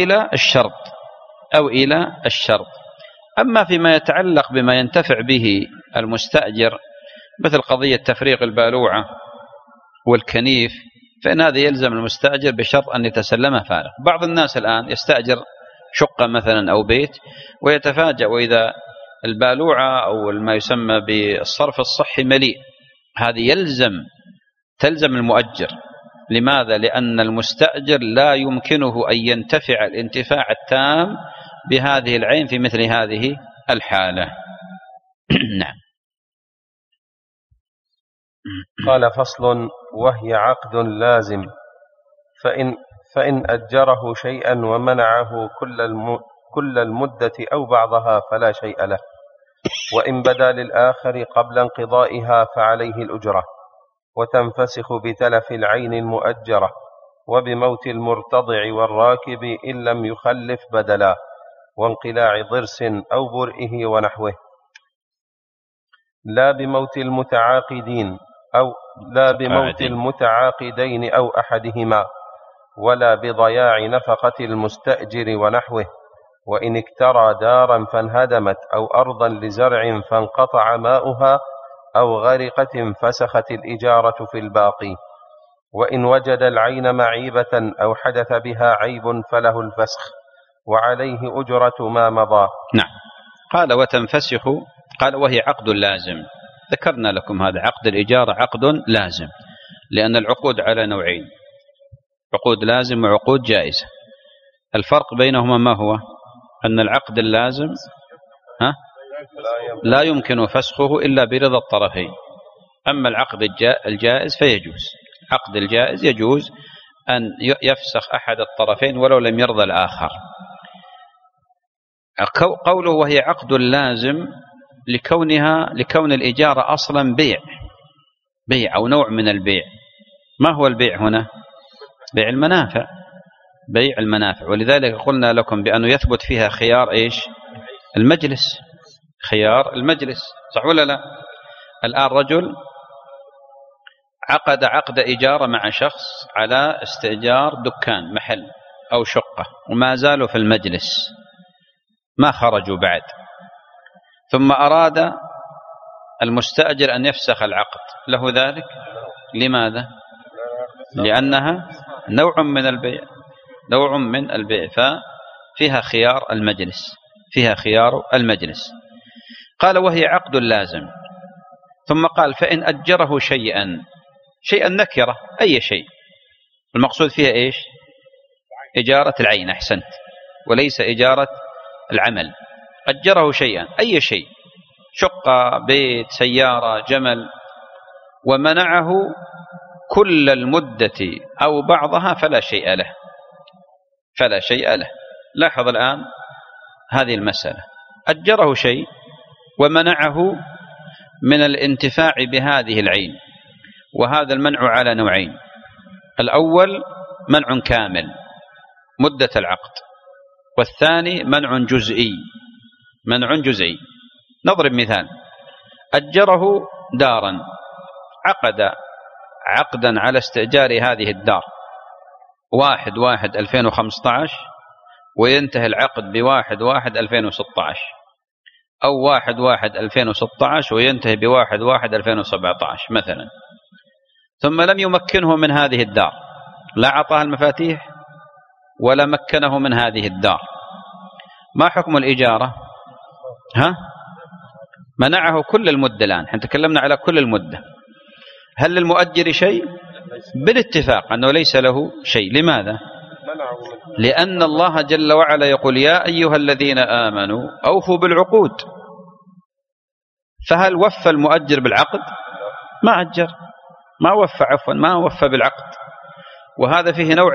Speaker 2: إلى الشرط. أما فيما يتعلق بما ينتفع به المستأجر مثل قضية تفريغ البالوعة والكنيف، فإن هذا يلزم المستأجر بشرط أن يتسلمه فارغ. بعض الناس الآن يستأجر شقة مثلا أو بيت ويتفاجأ وإذا البالوعة أو ما يسمى بالصرف الصحي مليء، هذه تلزم المؤجر. لماذا؟ لأن المستأجر لا يمكنه أن ينتفع الانتفاع التام بهذه العين في مثل هذه الحالة. نعم.
Speaker 3: قال فصل: وهي عقد لازم، فإن أجره شيئا ومنعه كل المدة أو بعضها فلا شيء له، وإن بدا للآخر قبل انقضائها فعليه الأجرة، وتنفسخ بتلف العين المؤجرة وبموت المرتضع والراكب إن لم يخلف بدلا، وانقلاع ضرس أو برئه ونحوه. لا بموت المتعاقدين أو أحدهما، ولا بضياع نفقة المستأجر ونحوه، وإن اكترى دارا فانهدمت أو أرضا لزرع فانقطع ماؤها أو غرقت فسخت الإجارة في الباقي، وإن وجد العين معيبة أو حدث بها عيب فله الفسخ، وعليه أجرة ما مضى.
Speaker 2: نعم. قال وتنفسخ، قال وهي عقد لازم. ذكرنا لكم هذا عقد الإجارة عقد لازم، لأن العقود على نوعين: عقود لازم وعقود جائزة. الفرق بينهما ما هو؟ أن العقد اللازم لا يمكن فسخه إلا برضا الطرفين، أما العقد الجائز فيجوز. عقد الجائز يجوز أن يفسخ أحد الطرفين ولو لم يرضى الآخر. قوله وهي عقد لازم لكون الإجارة أصلا بيع أو نوع من البيع. ما هو البيع هنا؟ بيع المنافع، بيع المنافع. ولذلك قلنا لكم بأنه يثبت فيها خيار المجلس، خيار المجلس، صح ولا لا؟ الآن رجل عقد إجارة مع شخص على استئجار دكان، محل أو شقة، وما زالوا في المجلس ما خرجوا بعد، ثم أراد المستأجر أن يفسخ العقد، له ذلك؟ لماذا؟ لأنها نوع من البيع، ففيها خيار المجلس، قال وهي عقد لازم. ثم قال فإن أجره شيئا نكرة، أي شيء، المقصود فيها إيش؟ إجارة العين، أحسنت، وليس إجارة العمل. أجره شيئا، أي شيء، شقة، بيت، سيارة، جمل، ومنعه كل المدة أو بعضها فلا شيء له. لاحظ الآن هذه المسألة: أجره شيء ومنعه من الانتفاع بهذه العين، وهذا المنع على نوعين: الأول منع كامل مدة العقد، والثاني منع جزئي. نضرب مثال: أجره دارا، عقد عقدا على استئجار هذه الدار 1/1/2015 وينتهي العقد ب1/1/2016، أو 1/1/2016 وينتهي ب1/1/2017 مثلا، ثم لم يمكنه من هذه الدار، لا أعطاه المفاتيح ولا مكنه من هذه الدار، ما حكم الإجارة؟ منعه كل المدة. الآن احنا تكلمنا على كل المدة. هل للمؤجر شيء؟ بالاتفاق أنه ليس له شيء. لماذا؟ لأن الله جل وعلا يقول يا أيها الذين آمنوا أوفوا بالعقود. فهل وفى المؤجر بالعقد؟ ما أجر، ما وفى بالعقد. وهذا فيه نوع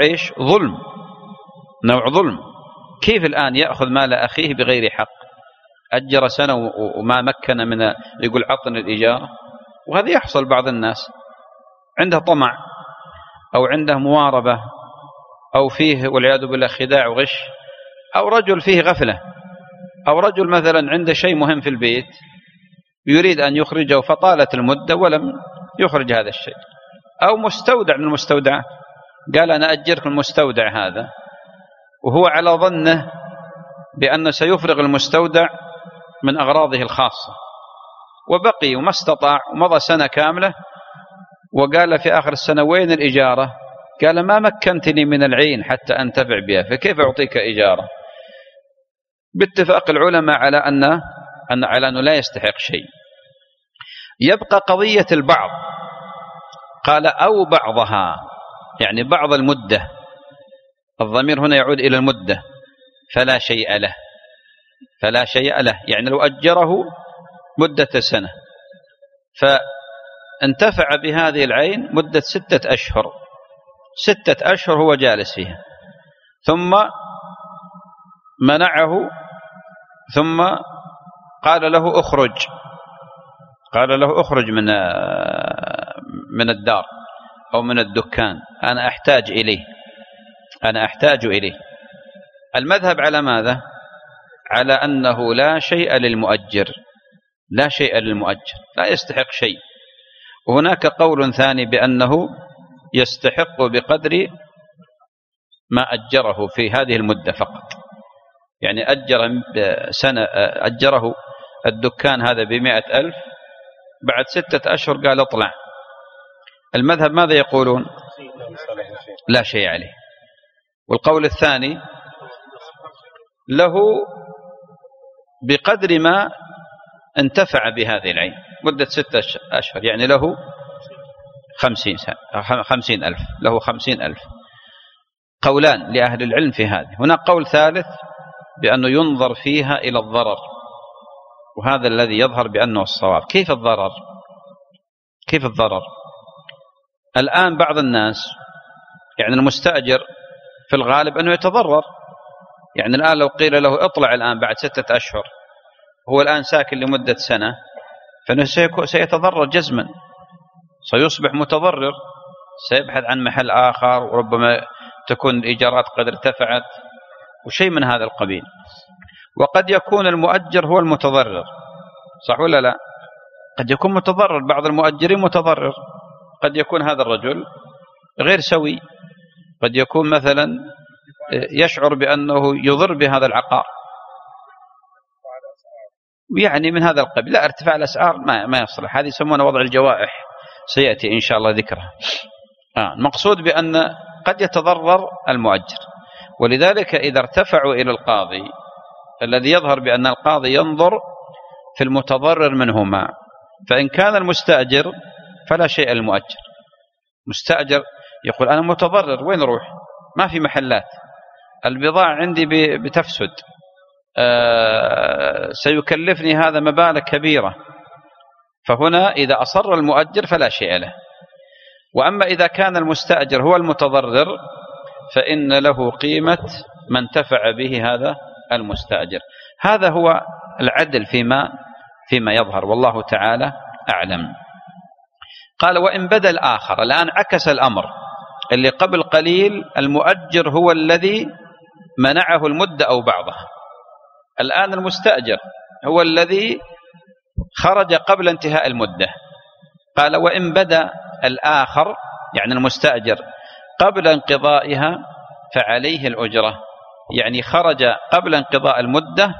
Speaker 2: ظلم. كيف الآن يأخذ مال أخيه بغير حق؟ أجر سنة وما مكن من يقول عطنا الإجارة. وهذا يحصل بعض الناس عنده طمع أو عنده مواربة أو فيه والعياذ بالله خداع وغش، أو رجل فيه غفلة، أو رجل مثلا عنده شيء مهم في البيت يريد أن يخرجه فطالت المدة ولم يخرج هذا الشيء، أو مستودع من المستودعات قال أنا أجرك المستودع هذا وهو على ظنه بأنه سيفرغ المستودع من أغراضه الخاصة، وبقي وما استطاع ومضى سنة كاملة، وقال في آخر السنة وين الإجارة؟ قال ما مكنتني من العين حتى أنتفع بها، فكيف أعطيك إجارة؟ باتفاق العلماء على أنه لا يستحق شيء. يبقى قضية البعض، قال أو بعضها، يعني بعض المدة، الضمير هنا يعود إلى المدة، فلا شيء له. يعني لو أجره مدة سنة فانتفع بهذه العين مدة 6 أشهر، 6 أشهر هو جالس فيها، ثم منعه، ثم قال له اخرج من الدار أو من الدكان، أنا أحتاج إليه. المذهب على ماذا؟ على أنه لا شيء للمؤجر، لا شيء للمؤجر، لا يستحق شيء. وهناك قول ثاني بأنه يستحق بقدر ما أجره في هذه المدة فقط، يعني أجره الدكان هذا ب100,000، بعد 6 أشهر قال اطلع. المذهب ماذا يقولون؟ لا شيء عليه. والقول الثاني له بقدر ما انتفع بهذه العين مدة 6 أشهر، يعني له 50,000، له 50,000. قولان لأهل العلم في هذه. هناك قول ثالث بأنه ينظر فيها إلى الضرر، وهذا الذي يظهر بأنه الصواب. كيف الضرر؟ كيف الضرر؟ الآن بعض الناس، يعني المستأجر في الغالب أنه يتضرر. يعني الآن لو قيل له اطلع الآن بعد 6 أشهر، هو الآن ساكن لمدة سنة، فإنه سيتضرر جزما، سيصبح متضرر، سيبحث عن محل آخر، وربما تكون الإيجارات قد ارتفعت وشيء من هذا القبيل. وقد يكون المؤجر هو المتضرر، صح ولا لا؟ قد يكون متضرر، بعض المؤجرين متضرر. قد يكون هذا الرجل غير سوي، قد يكون مثلا يشعر بأنه يضر بهذا العقار، يعني من هذا القبيل. لا، ارتفاع الأسعار ما يصلح، هذه يسمونه وضع الجوائح، سيأتي إن شاء الله ذكرها. المقصود بأن قد يتضرر المؤجر، ولذلك إذا ارتفعوا إلى القاضي، الذي يظهر بأن القاضي ينظر في المتضرر منهما. فإن كان المستأجر فلا شيء للمؤجر. مستأجر يقول أنا متضرر، وين روح؟ ما في محلات، البضاعة عندي بتفسد، سيكلفني هذا مبالغ كبيرة. فهنا إذا أصر المؤجر فلا شيء له. وأما إذا كان المستأجر هو المتضرر فإن له قيمة ما انتفع به هذا المستأجر. هذا هو العدل فيما يظهر، والله تعالى أعلم. قال وإن بدا الآخر. الآن عكس الأمر، اللي قبل قليل المؤجر هو الذي منعه المدة أو بعضها، الآن المستأجر هو الذي خرج قبل انتهاء المدة. قال وإن بدا الآخر، يعني المستأجر، قبل انقضائها فعليه الأجرة، يعني خرج قبل انقضاء المدة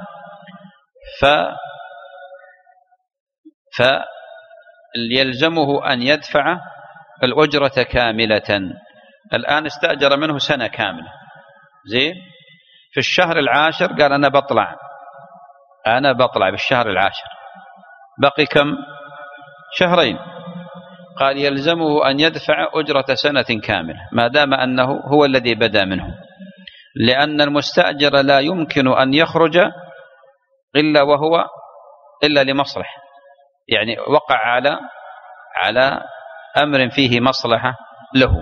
Speaker 2: فيلزمه أن يدفع الأجرة كاملة. الآن استأجر منه سنة كاملة، زين، في الشهر العاشر قال أنا بطلع بالشهر العاشر، بقي كم؟ شهرين. قال يلزمه أن يدفع أجرة سنة كاملة ما دام أنه هو الذي بدأ منه، لأن المستأجر لا يمكن أن يخرج إلا لمصلحة، يعني وقع على أمر فيه مصلحة له.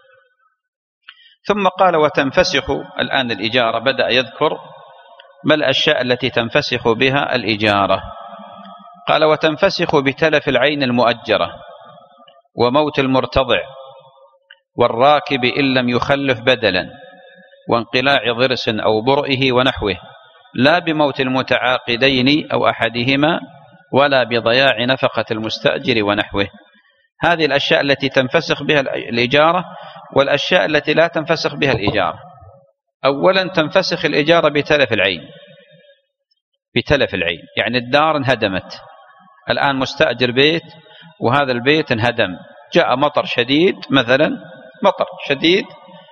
Speaker 2: ثم قال وتنفسخ. الآن الإجارة بدأ يذكر ما الأشياء التي تنفسخ بها الإجارة. قال وتنفسخ بتلف العين المؤجرة، وموت المرتضع، والراكب إن لم يخلف بدلا، وانقلاع ضرس أو برئه ونحوه، لا بموت المتعاقدين أو أحدهما، ولا بضياع نفقة المستأجر ونحوه. هذه الأشياء التي تنفسخ بها الإجارة، والأشياء التي لا تنفسخ بها الإجارة. أولا تنفسخ الإجارة بتلف العين، يعني الدار انهدمت، الآن مستأجر بيت وهذا البيت انهدم، جاء مطر شديد مثلا، مطر شديد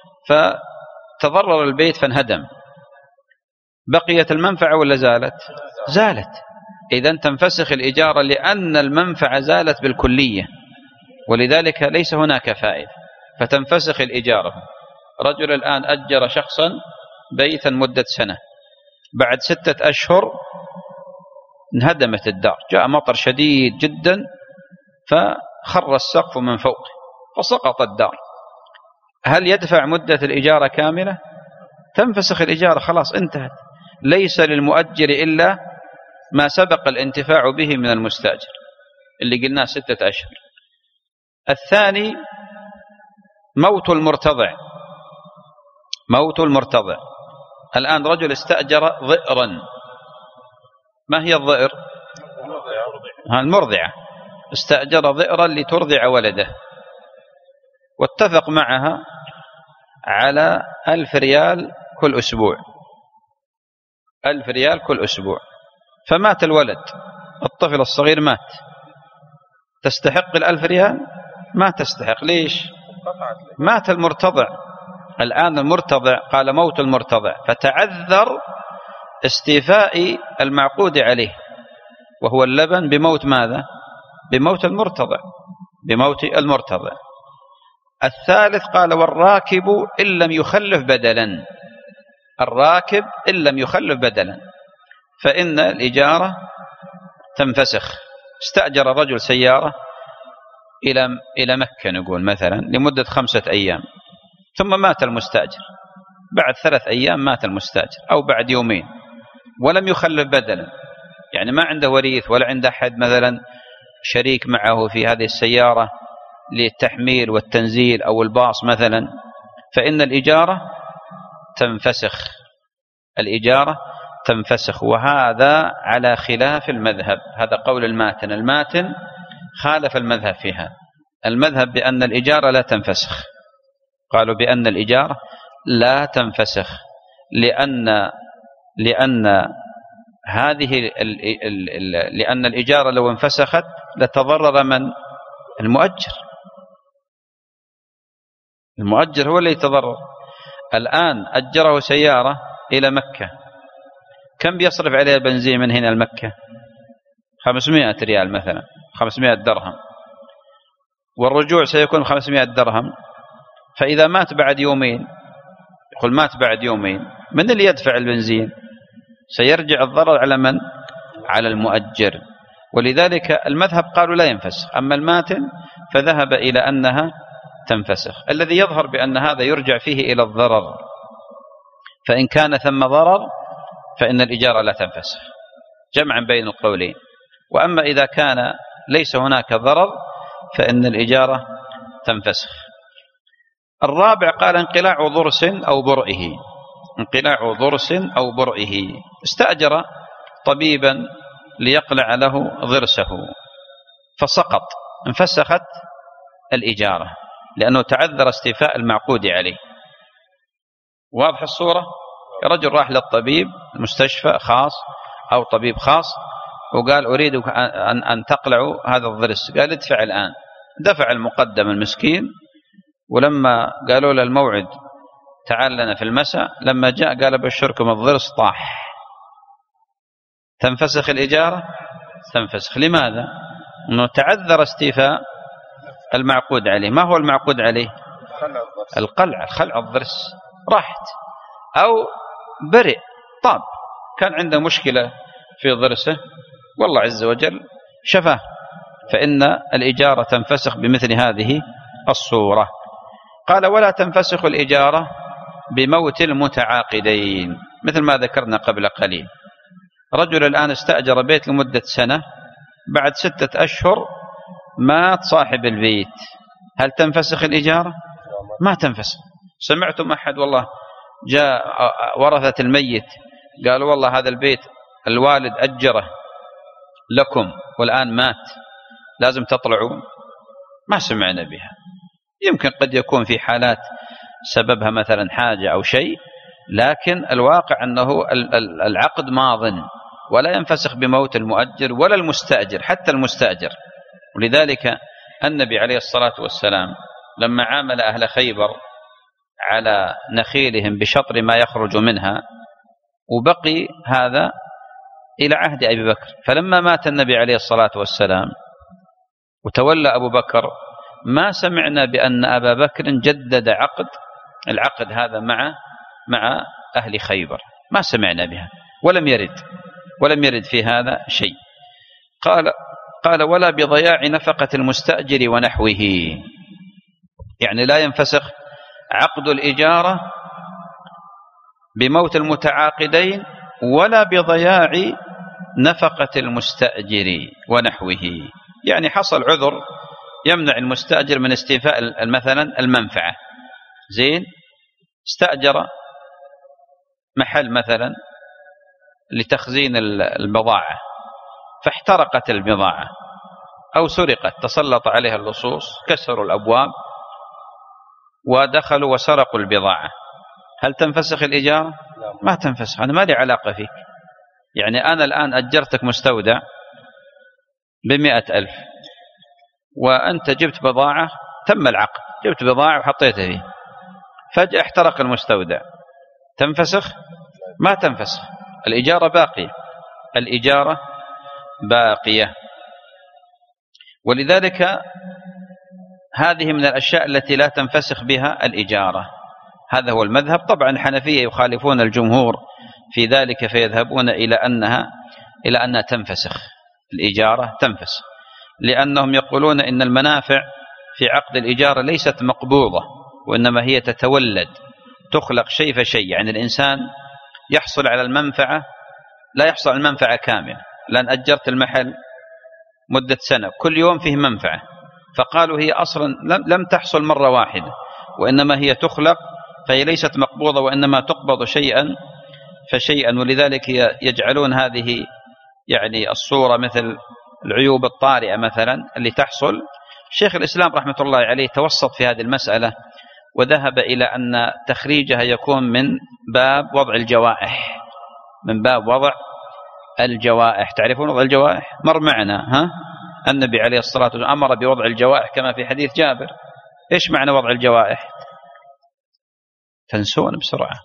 Speaker 2: فتضرر البيت فانهدم، بقيت المنفعة ولا زالت؟ إذن تنفسخ الإجارة لأن المنفعة زالت بالكلية، ولذلك ليس هناك فائدة، فتنفسخ الإجارة. رجل الآن أجر شخصا بيتا مدة سنة، بعد 6 أشهر انهدمت الدار، جاء مطر شديد جدا فخر السقف من فوقه فسقط الدار. هل يدفع مدة الإجارة كاملة؟ تنفسخ الإجارة، خلاص انتهت، ليس للمؤجر إلا ما سبق الانتفاع به من المستأجر اللي قلناه 6 أشهر. الثاني موت المرتضع. الآن رجل استأجر ضئرا. ما هي الضئر؟ المرضعة، استأجر ضئرا لترضع ولده، واتفق معها على 1000 ريال كل أسبوع، 1000 ريال كل أسبوع. فمات الولد، الطفل الصغير مات، تستحق 1000 ريال؟ ما تستحق. ليش؟ مات المرتضع. الآن المرتضع، قال موت المرتضع، فتعذر استيفاء المعقود عليه وهو اللبن بموت ماذا؟ بموت المرتضع، بموت المرتضع. الثالث قال والراكب إن لم يخلف بدلا، الراكب إن لم يخلف بدلا، فإن الإجارة تنفسخ. استأجر رجل سيارة إلى مكة نقول مثلا لمدة 5 أيام، ثم مات المستأجر، بعد 3 أيام مات المستأجر أو بعد يومين، ولم يخلف بدلا، يعني ما عنده وريث ولا عنده أحد مثلا شريك معه في هذه السيارة للتحميل والتنزيل أو الباص مثلا، فإن الإجارة تنفسخ، الإجارة تنفسخ. وهذا على خلاف المذهب، هذا قول الماتن، الماتن خالف المذهب فيها. المذهب بأن الإجارة لا تنفسخ، قالوا بأن الإجارة لا تنفسخ، لأن هذه لأن الإجارة لو انفسخت لتضرر من؟ المؤجر، المؤجر هو اللي يتضرر. الآن أجره سيارة إلى مكة، كم بيصرف عليها بنزين من هنا لمكة؟ 500 ريال مثلا، 500 درهم، والرجوع سيكون 500 درهم. فإذا مات بعد يومين، يقول مات بعد يومين، من اللي يدفع البنزين؟ سيرجع الضرر على من؟ على المؤجر. ولذلك المذهب قالوا لا ينفسخ. أما الماتن فذهب إلى أنها تنفسخ. الذي يظهر بأن هذا يرجع فيه إلى الضرر، فإن كان ثم ضرر فإن الإجارة لا تنفسخ، جمعا بين القولين. وأما إذا كان ليس هناك ضرر فإن الإجارة تنفسخ. الرابع قال انقلاع ضرس أو برئه، انقلاع ضرس أو برئه. استأجر طبيبا ليقلع له ضرسه فسقط، انفسخت الإجارة لأنه تعذر استيفاء المعقود عليه. واضح الصورة؟ رجل راح للطبيب، مستشفى خاص أو طبيب خاص، وقال أريد أن تقلعوا هذا الضرس، قال ادفع الآن. دفع المقدم المسكين، ولما قالوا له الموعد تعال لنا في المساء، لما جاء قال بشركم الضرس طاح. تنفسخ الإجارة؟ تنفسخ. لماذا؟ أنه تعذر استيفاء المعقود عليه. ما هو المعقود عليه؟ القلع، خلع الضرس، راحت. أو برئ، طاب، كان عنده مشكلة في ضرسه والله عز وجل شفاه، فإن الإجارة تنفسخ بمثل هذه الصورة. قال ولا تنفسخ الإجارة بموت المتعاقدين، مثل ما ذكرنا قبل قليل. رجل الآن استأجر بيت لمدة سنة، بعد 6 أشهر مات صاحب البيت، هل تنفسخ الإجارة؟ ما تنفسخ. سمعتم أحد والله جاء ورثة الميت قالوا والله هذا البيت الوالد أجره لكم والآن مات لازم تطلعون؟ ما سمعنا بها. يمكن قد يكون في حالات سببها مثلا حاجة أو شيء، لكن الواقع أنه العقد ماض ولا ينفسخ بموت المؤجر ولا المستأجر، حتى المستأجر. ولذلك النبي عليه الصلاة والسلام لما عامل أهل خيبر على نخيلهم بشطر ما يخرج منها، وبقي هذا إلى عهد أبي بكر، فلما مات النبي عليه الصلاة والسلام وتولى أبو بكر، ما سمعنا بأن أبا بكر جدد العقد هذا مع أهل خيبر، ما سمعنا بها، ولم يرد في هذا شيء. قال ولا بضياع نفقة المستأجر ونحوه، يعني لا ينفسخ عقد الإجارة بموت المتعاقدين ولا بضياع نفقة المستأجر ونحوه. يعني حصل عذر يمنع المستأجر من استيفاء مثلا المنفعة، زين، استأجر محل مثلا لتخزين البضاعة، فاحترقت البضاعة أو سرقت، تسلط عليها اللصوص، كسروا الأبواب ودخلوا وسرقوا البضاعة، هل تنفسخ الإجارة؟ ما تنفسخ، أنا ما لي علاقة فيك. يعني أنا الآن أجرتك مستودع ب100,000 وأنت جبت بضاعة، تم العقد، جبت بضاعة وحطيتها فيه، فجأة احترق المستودع، تنفسخ؟ ما تنفسخ، الإجارة باقية، الإجارة باقية. ولذلك هذه من الأشياء التي لا تنفسخ بها الإجارة، هذا هو المذهب. طبعا الحنفية يخالفون الجمهور في ذلك، فيذهبون إلى أنها تنفسخ، الإجارة تنفسخ، لأنهم يقولون إن المنافع في عقد الإجارة ليست مقبوضة، وإنما هي تتولد، تخلق شيء فشيء. يعني الإنسان يحصل على المنفعة، لا يحصل على المنفعة كاملة، لأن أجرت المحل مدة سنة، كل يوم فيه منفعة، فقالوا هي أصلا لم تحصل مرة واحدة، وإنما هي تخلق، فهي ليست مقبوضة، وإنما تقبض شيئا فشيئا. ولذلك يجعلون هذه يعني الصورة مثل العيوب الطارئة مثلا اللي تحصل. شيخ الإسلام رحمة الله عليه توسط في هذه المسألة، وذهب إلى أن تخريجها يكون من باب وضع الجوائح، من باب وضع الجوائح. تعرفون وضع الجوائح؟ مر معنا النبي عليه الصلاة والسلام أمر بوضع الجوائح كما في حديث جابر. إيش معنى وضع الجوائح؟ تنسون بسرعة.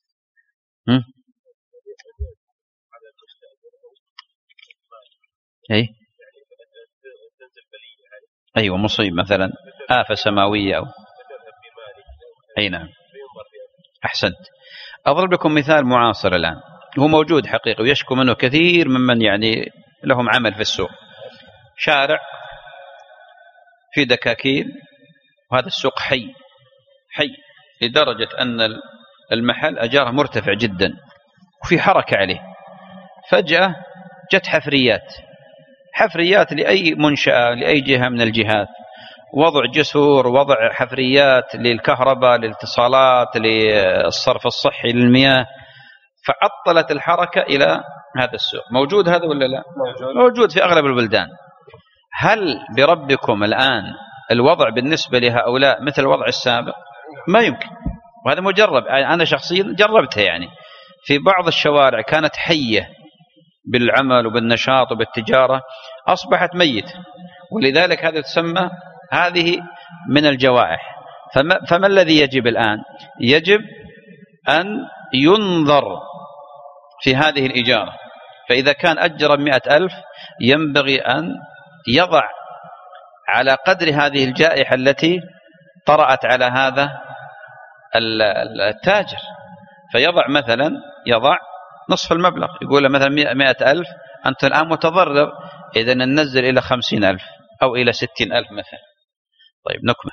Speaker 2: أيوة، مصيب مثلا، آفة سماوية أي نعم، أحسنت. أضرب لكم مثال معاصر الآن، هو موجود حقيقي ويشكو منه كثير ممن يعني لهم عمل في السوق. شارع في دكاكين، وهذا السوق حي لدرجة أن المحل أجاره مرتفع جدا وفي حركة عليه. فجأة جت حفريات لأي منشأة، لأي جهة من الجهات، وضع جسور، وضع حفريات للكهرباء، للاتصالات، للصرف الصحي، للمياه، فعطلت الحركة إلى هذا السوق. موجود هذا ولا لا؟ موجود في أغلب البلدان. هل بربكم الآن الوضع بالنسبة لهؤلاء مثل الوضع السابق؟ ما يمكن. وهذا مجرب، أنا شخصيا جربتها. يعني في بعض الشوارع كانت حية بالعمل وبالنشاط وبالتجارة، أصبحت ميتة. ولذلك هذا تسمى، هذه من الجوائح. فما الذي يجب الآن؟ يجب أن ينظر في هذه الإجارة. فإذا كان أجر 100,000 ينبغي أن يضع على قدر هذه الجائحة التي طرأت على هذا التاجر، فيضع مثلا نصف المبلغ، يقول له مثلا 100,000 أنت الآن متضرر، إذا ننزل إلى 50,000 أو إلى 60,000 مثلا. طيب نكمل.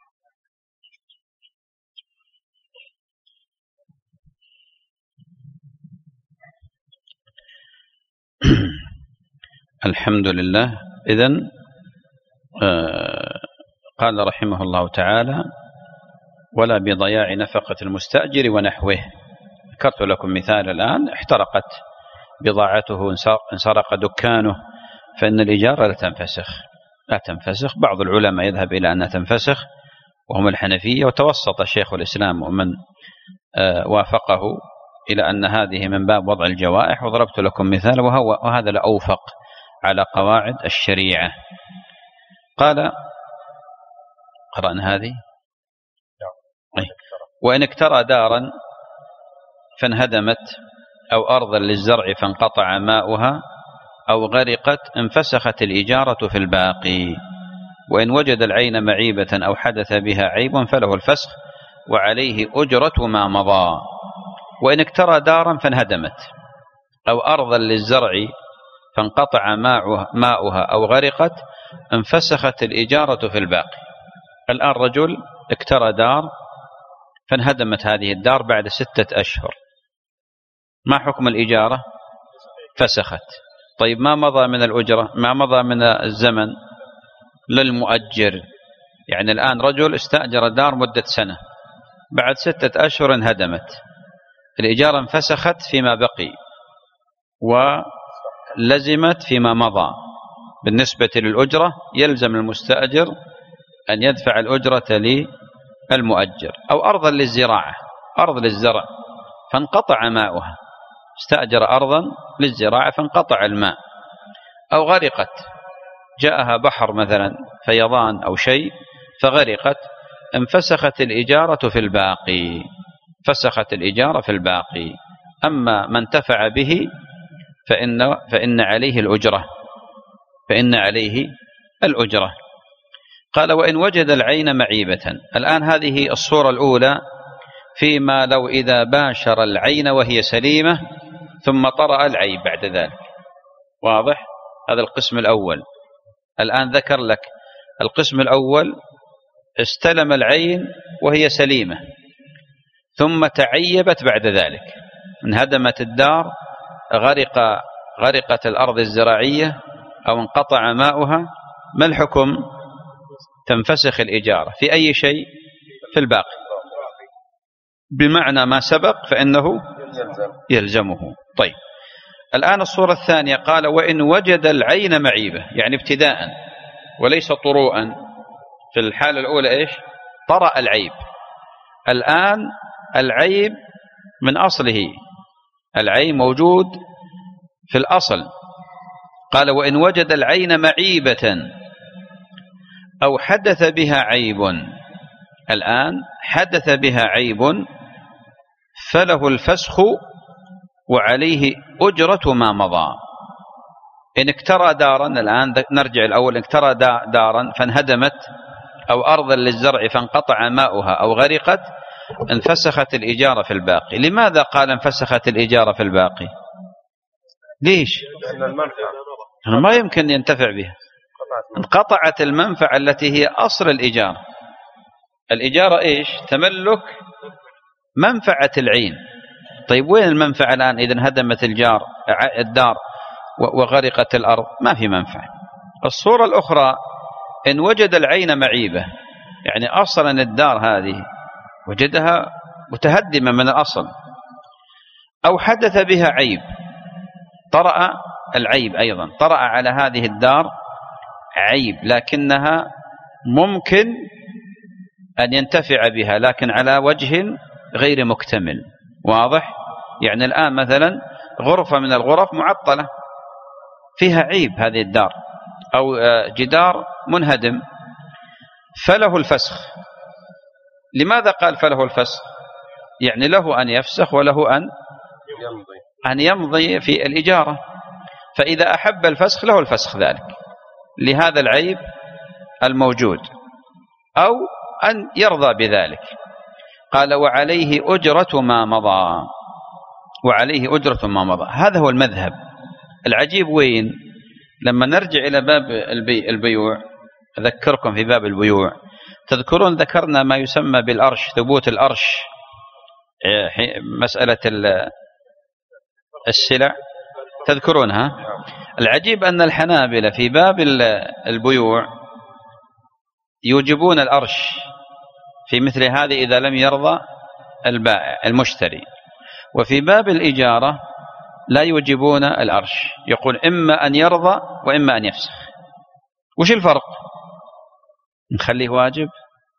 Speaker 2: الحمد لله. إذن قال رحمه الله تعالى: ولا بضياع نفقة المستأجر ونحوه. ذكرت لكم مثال الآن، احترقت بضاعته، انسرق دكانه، فإن الإجارة لا تنفسخ. بعض العلماء يذهب إلى أنها تنفسخ وهم الحنفية، وتوسط شيخ الإسلام ومن وافقه إلى أن هذه من باب وضع الجوائح، وضربت لكم مثال وهذا لأوفق على قواعد الشريعة. قال: قرأنا هذه. وإن اكترى دارا فانهدمت، أو أرضا للزرع فانقطع ماؤها، أو غرقت، انفسخت الإجارة في الباقي. وإن وجد العين معيبة أو حدث بها عيب فله الفسخ، وعليه أجرة ما مضى. وإن اكترى دارا فانهدمت، أو أرضا للزرع فانقطع ماؤها أو غرقت، انفسخت الإجارة في الباقي. الآن رجل اكترى دار فانهدمت هذه الدار بعد 6 أشهر، ما حكم الإجارة؟ فسخت. طيب ما مضى من الأجرة، ما مضى من الزمن للمؤجر؟ يعني الآن رجل استأجر دار مدة سنة، بعد 6 أشهر انهدمت، الإجارة انفسخت فيما بقي، لزمت فيما مضى. بالنسبة للأجرة يلزم المستأجر أن يدفع الأجرة للمؤجر. أو أرضا للزراعة، أرض للزرع فانقطع ماؤها، استأجر أرضا للزراعة فانقطع الماء، أو غرقت، جاءها بحر مثلا فيضان أو شيء فغرقت، انفسخت الإجارة في الباقي، فسخت الإجارة في الباقي. أما من انتفع به فإن عليه الأجرة، فإن عليه الأجرة. قال وإن وجد العين معيبة. الآن هذه الصورة الأولى فيما لو إذا باشر العين وهي سليمة ثم طرأ العيب بعد ذلك. واضح؟ هذا القسم الأول. الآن ذكر لك القسم الأول، استلم العين وهي سليمة ثم تعيبت بعد ذلك، انهدمت الدار، غرقت الأرض الزراعية أو انقطع ماؤها، ما الحكم؟ تنفسخ الإجارة في أي شيء؟ في الباقي، بمعنى ما سبق فإنه يلزمه. طيب الآن الصورة الثانية قال وإن وجد العين معيبة، يعني ابتداء وليس طروءا. في الحالة الأولى إيش؟ طرأ العيب. الآن العيب من أصله، العيب موجود في الأصل. قال وإن وجد العين معيبة أو حدث بها عيب. الآن حدث بها عيب فله الفسخ وعليه أجرة ما مضى. إن اكترى دارا، الآن نرجع الأول، إن اكترى دارا فانهدمت، أو أرضا للزرع فانقطع ماؤها أو غرقت، انفسخت الإجارة في الباقي. لماذا قال انفسخت الإجارة في الباقي؟ ليش؟ لأن ما يمكن ينتفع بها، انقطعت المنفعة التي هي أصل الإجارة. الإجارة إيش؟ تملك منفعة العين. طيب وين المنفعة الآن إذا انهدمت الدار وغرقت الأرض؟ ما في منفعة. الصورة الأخرى إن وجد العين معيبة، يعني أصلا الدار هذه وجدها متهدمة من الأصل، أو حدث بها عيب، طرأ العيب أيضا، طرأ على هذه الدار عيب لكنها ممكن أن ينتفع بها لكن على وجه غير مكتمل. واضح؟ يعني الآن مثلا غرفة من الغرف معطلة فيها عيب هذه الدار، أو جدار منهدم، فله الفسخ. لماذا قال فله الفسخ؟ يعني له أن يفسخ وله أن يمضي في الإجارة. فإذا أحب الفسخ له الفسخ ذلك لهذا العيب الموجود، أو أن يرضى بذلك. قال وعليه أجرة ما مضى، وعليه أجرة ما مضى. هذا هو المذهب. العجيب وين؟ لما نرجع إلى باب البيوع، أذكركم في باب البيوع، تذكرون ذكرنا ما يسمى بالأرش، ثبوت الأرش، مسألة السلع، تذكرونها؟ العجيب أن الحنابلة في باب البيوع يوجبون الأرش في مثل هذه إذا لم يرضى البائع المشتري، وفي باب الإجارة لا يوجبون الأرش، يقول إما أن يرضى وإما أن يفسخ. وش الفرق؟ نخليه واجب؟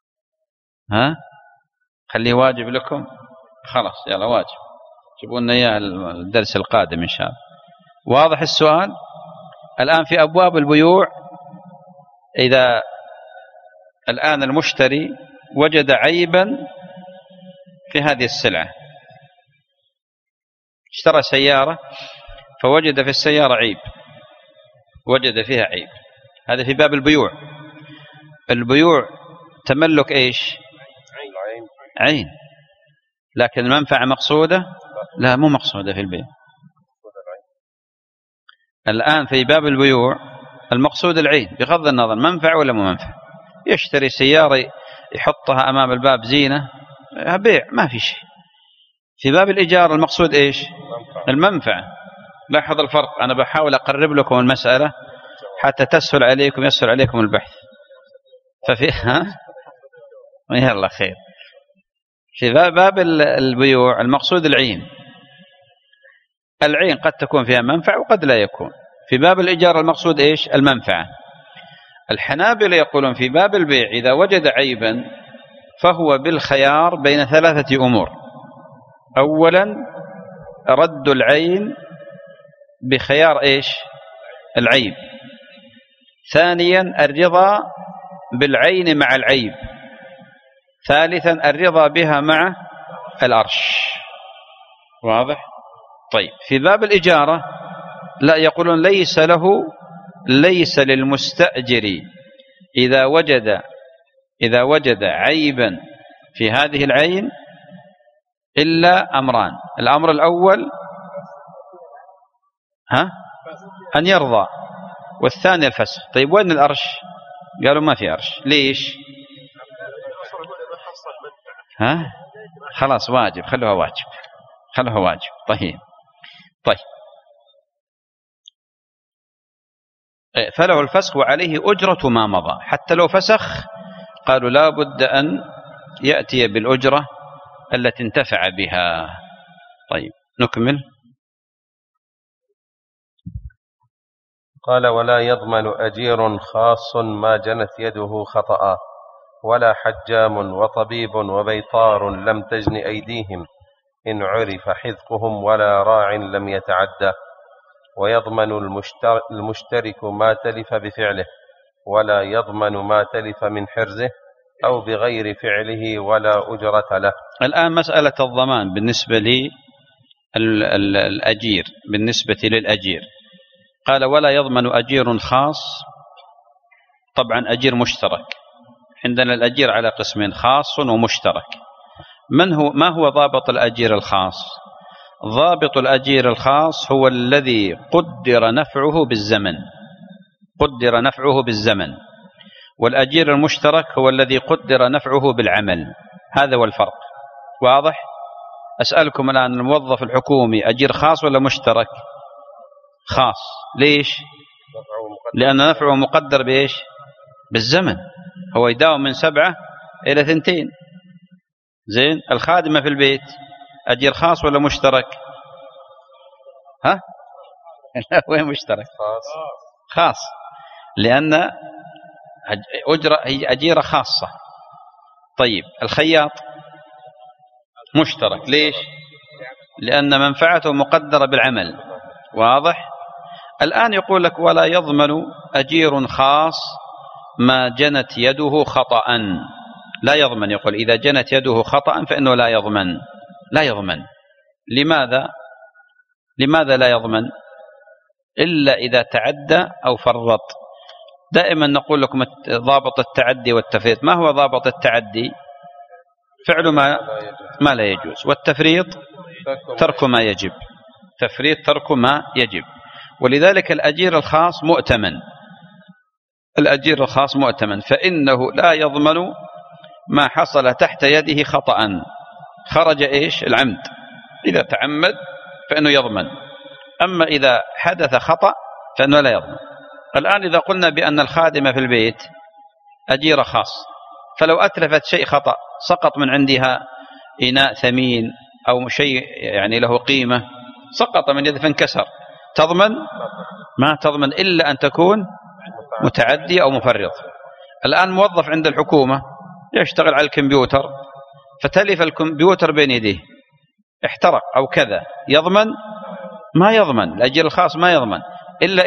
Speaker 2: خليه واجب لكم؟ خلاص يلا واجب، جيبوا لنا إياه الدرس القادم إن شاء الله. واضح السؤال؟ الآن في أبواب البيوع إذا الآن المشتري وجد عيبا في هذه السلعة، اشترى سيارة فوجد في السيارة عيب، وجد فيها عيب، هذا في باب البيوع. البيوع تملك إيش؟ عين، لكن المنفعة مقصودة؟ لا، مو مقصودة في البيع. الآن في باب البيوع المقصود العين بغض النظر منفعة ولا مو منفعة. يشتري سيارة يحطها أمام الباب زينة، بيع ما في شيء. في باب الإيجار المقصود إيش؟ المنفعة. لاحظ الفرق، أنا بحاول أقرب لكم المسألة حتى تسهل عليكم، يسهل عليكم البحث. يلا خير. في باب البيوع المقصود العين، العين قد تكون فيها منفعة وقد لا يكون. في باب الإجارة المقصود إيش؟ المنفعة. الحنابلة يقولون في باب البيع إذا وجد عيبا فهو بالخيار بين ثلاثة أمور: أولا رد العين بخيار إيش؟ العيب. ثانيا الرضا بالعين مع العيب. ثالثا الرضا بها مع الأرش. واضح؟ طيب في باب الإجارة لا، يقولون ليس للمستأجر إذا وجد عيبا في هذه العين إلا أمران: الأمر الأول أن يرضى، والثاني الفسخ. طيب وين الأرش؟ قالوا ما في أرش. ليش؟ خلاص واجب، خلوها واجب. طيب فله الفسخ وعليه أجرة ما مضى. حتى لو فسخ قالوا لا بد أن يأتي بالأجرة التي انتفع بها. طيب نكمل.
Speaker 3: قال: ولا يضمن أجير خاص ما جنت يده خطأ، ولا حجام وطبيب وبيطار لم تجن أيديهم إن عرف حذقهم، ولا راع لم يتعدى. ويضمن المشترك ما تلف بفعله، ولا يضمن ما تلف من حرزه أو بغير فعله، ولا أجرة له.
Speaker 2: الآن مسألة الضمان بالنسبة للأجير، بالنسبة للأجير قال: ولا يضمن أجير خاص. طبعا أجير مشترك، عندنا الأجير على قسمين: خاص ومشترك. ما هو ضابط الأجير الخاص؟ ضابط الأجير الخاص هو الذي قدر نفعه بالزمن، والأجير المشترك هو الذي قدر نفعه بالعمل. هذا هو الفرق. واضح؟ أسألكم الآن، الموظف الحكومي أجير خاص ولا مشترك؟ خاص. ليش؟ لأن نفعه مقدر بإيش؟ بالزمن. هو يداوم من 7 إلى 2. زين. الخادمة في البيت أجير خاص ولا مشترك؟ وين مشترك؟ خاص، لأن هي أجيرة خاصة. طيب الخياط مشترك. ليش؟ لأن منفعته مقدرة بالعمل. واضح؟ الآن يقول لك: ولا يضمن أجير خاص ما جنت يده خطأ. لا يضمن. يقول إذا جنت يده خطأ فإنه لا يضمن. لماذا لا يضمن؟ إلا إذا تعدى أو فرط. دائما نقول لكم ضابط التعدي والتفريط. ما هو ضابط التعدي؟ فعل ما لا يجوز، والتفريط ترك ما يجب. ترك ما يجب. ولذلك الأجير الخاص مؤتمن، فإنه لا يضمن ما حصل تحت يده خطأ. خرج إيش؟ العمد. إذا تعمد فإنه يضمن، أما إذا حدث خطأ فإنه لا يضمن. الآن إذا قلنا بأن الخادمة في البيت أجيرة خاص، فلو أتلفت شيء خطأ، سقط من عندها إناء ثمين أو شيء يعني له قيمة، سقط من يده فانكسر، تضمن؟ ما تضمن إلا أن تكون متعدي أو مفرط. الآن موظف عند الحكومة يشتغل على الكمبيوتر، فتلف الكمبيوتر بين يديه، احترق أو كذا، يضمن؟ ما يضمن. الأجير الخاص ما يضمن إلا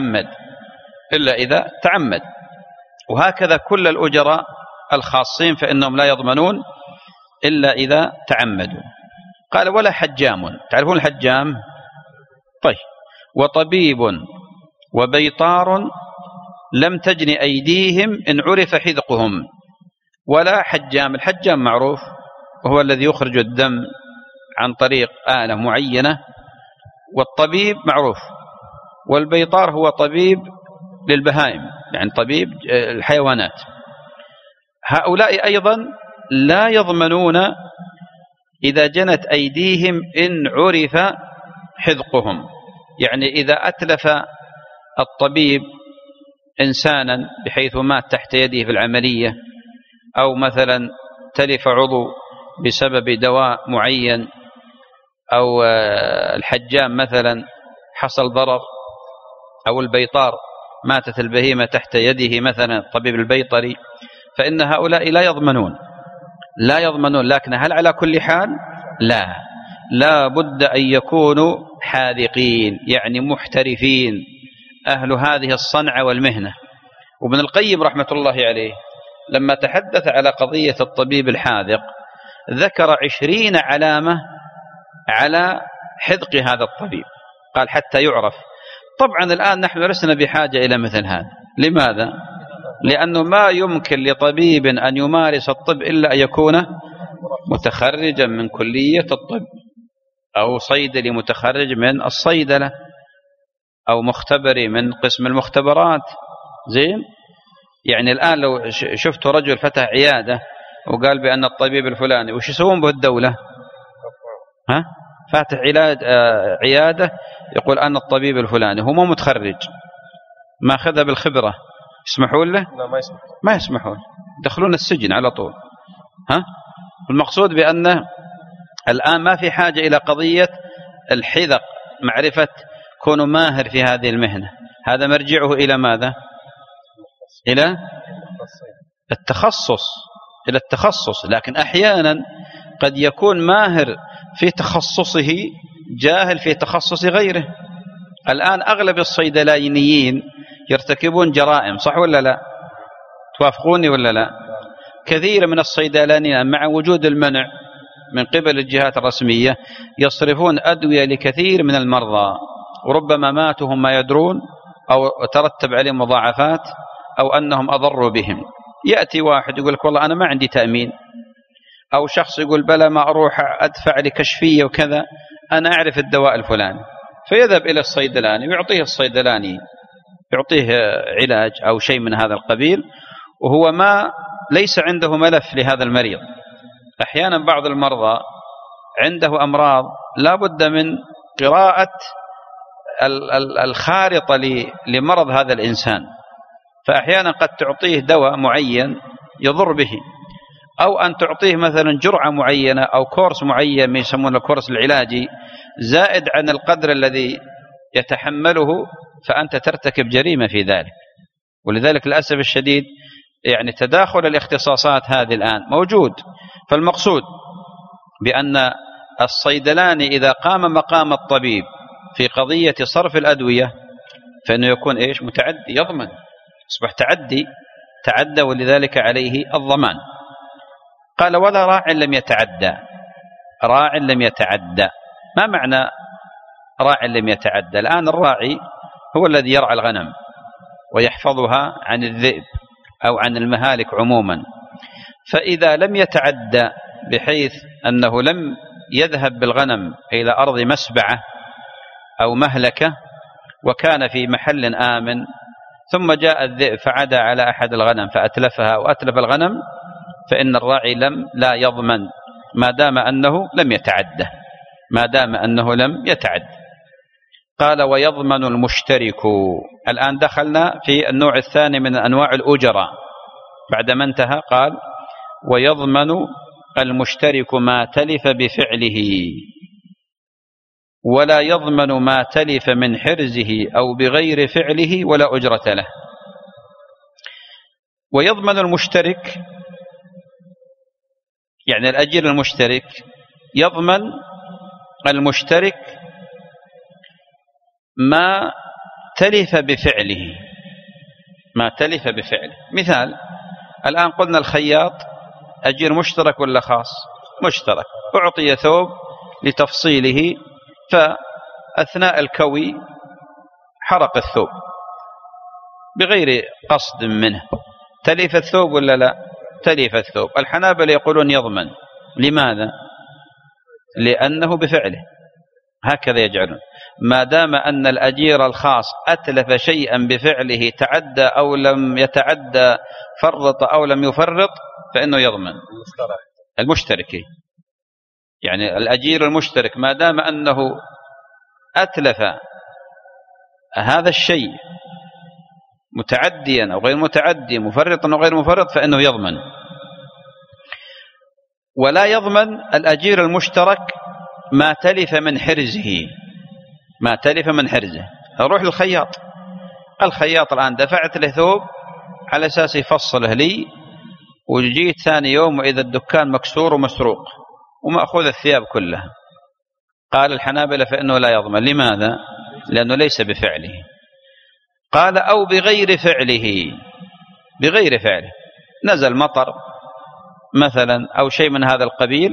Speaker 2: إذا تعمد. وهكذا كل الأجراء الخاصين فإنهم لا يضمنون إلا إذا تعمدوا. قال: ولا حجام. تعرفون الحجام؟ طيب. وطبيب وبيطار لم تجن أيديهم إن عرف حذقهم. ولا حجام. الحجام معروف، وهو الذي يخرج الدم عن طريق آلة معينة. والطبيب معروف. والبيطار هو طبيب للبهائم، يعني طبيب الحيوانات. هؤلاء أيضا لا يضمنون إذا جنت أيديهم إن عرف حذقهم. يعني إذا أتلف الطبيب إنسانا بحيث مات تحت يده في العملية، أو مثلا تلف عضو بسبب دواء معين، أو الحجام مثلا حصل ضرر، أو البيطار ماتت البهيمة تحت يده مثلا الطبيب البيطري، فإن هؤلاء لا يضمنون. لكن هل على كل حال؟ لا بد أن يكونوا حاذقين، يعني محترفين، أهل هذه الصنعة والمهنة. وابن القيم رحمة الله عليه لما تحدث على قضية الطبيب الحاذق ذكر 20 علامة على حذق هذا الطبيب، قال حتى يعرف. طبعا الآن نحن لسنا بحاجة إلى مثل هذا. لماذا؟ لأنه ما يمكن لطبيب أن يمارس الطب إلا أن يكون متخرجا من كلية الطب، أو صيدلي متخرج من الصيدلة، أو مختبري من قسم المختبرات. زين؟ يعني الآن لو شفت رجل فتح عيادة وقال بأن الطبيب الفلاني، وش يسوون به الدولة؟ فاتح عيادة يقول أنا الطبيب الفلاني، هو مو متخرج، ما أخذها بالخبرة، يسمحون له؟
Speaker 3: لا
Speaker 2: ما يسمحون، يدخلون السجن على طول. المقصود بأنه الآن ما في حاجة إلى قضية الحذق، معرفة كونه ماهر في هذه المهنة، هذا مرجعه إلى ماذا؟ إلى التخصص. لكن أحيانا قد يكون ماهر في تخصصه جاهل في تخصص غيره. الآن أغلب الصيدلانيين يرتكبون جرائم، صح ولا لا؟ توافقوني ولا لا؟ كثير من الصيدلانيين مع وجود المنع من قبل الجهات الرسمية يصرفون أدوية لكثير من المرضى، وربما ماتوا هم ما يدرون، أو ترتب عليهم مضاعفات، أو أنهم أضروا بهم. يأتي واحد يقول لك والله أنا ما عندي تأمين، أو شخص يقول بلا ما أروح أدفع لكشفية وكذا، أنا أعرف الدواء الفلاني، فيذهب إلى الصيدلاني ويعطيه الصيدلاني يعطيه علاج أو شيء من هذا القبيل، وهو ليس عنده ملف لهذا المريض. أحيانا بعض المرضى عنده أمراض لا بد من قراءة الخارطة لمرض هذا الإنسان، فأحيانا قد تعطيه دواء معين يضر به، أو أن تعطيه مثلا جرعة معينة أو كورس معين يسمونه الكورس العلاجي زائد عن القدر الذي يتحمله، فأنت ترتكب جريمة في ذلك. ولذلك للأسف الشديد يعني تداخل الاختصاصات هذه الآن موجود. فالمقصود بأن الصيدلاني إذا قام مقام الطبيب في قضية صرف الأدوية فإنه يكون متعدي، يضمن، أصبح تعدى، ولذلك عليه الضمان. قال ولا راع لم يتعدى. ما معنى راع لم يتعدى؟ الآن الراعي هو الذي يرعى الغنم ويحفظها عن الذئب أو عن المهالك عموما، فإذا لم يتعدى بحيث أنه لم يذهب بالغنم إلى أرض مسبعة أو مهلكة وكان في محل آمن، ثم جاء الذئب فعدى على أحد الغنم فأتلفها وأتلف الغنم، فإن الراعي لا يضمن ما دام أنه لم يتعد. قال ويضمن المشترك. الآن دخلنا في النوع الثاني من أنواع الأجراء بعدما انتهى. قال ويضمن المشترك ما تلف بفعله، ولا يضمن ما تلف من حرزه أو بغير فعله ولا أجرة له. ويضمن المشترك يعني الأجير المشترك، يضمن المشترك ما تلف بفعله. مثال، الآن قلنا الخياط أجير مشترك ولا خاص؟ مشترك. أعطي ثوب لتفصيله، فأثناء الكوي حرق الثوب بغير قصد منه، تلف الثوب ولا لا؟ تلف الثوب. الحنابلة يقولون يضمن. لماذا؟ لأنه بفعله، هكذا يجعلون. ما دام أن الأجير الخاص أتلف شيئا بفعله، تعدى أو لم يتعدى، فرط أو لم يفرط، فإنه يضمن. المشترك يعني الأجير المشترك ما دام أنه أتلف هذا الشيء متعديا أو غير متعدي، مفرطا أو غير مفرط، فإنه يضمن. ولا يضمن الأجير المشترك ما تلف من حرزه، ما تلف من حرزه. أروح للخياط، الخياط الآن دفعت له ثوب على أساس يفصله لي، وجيت ثاني يوم وإذا الدكان مكسور ومسروق ومأخوذ الثياب كلها. قال الحنابلة فإنه لا يضمن. لماذا؟ لأنه ليس بفعله. قال أو بغير فعله، بغير فعله، نزل مطر مثلا أو شيء من هذا القبيل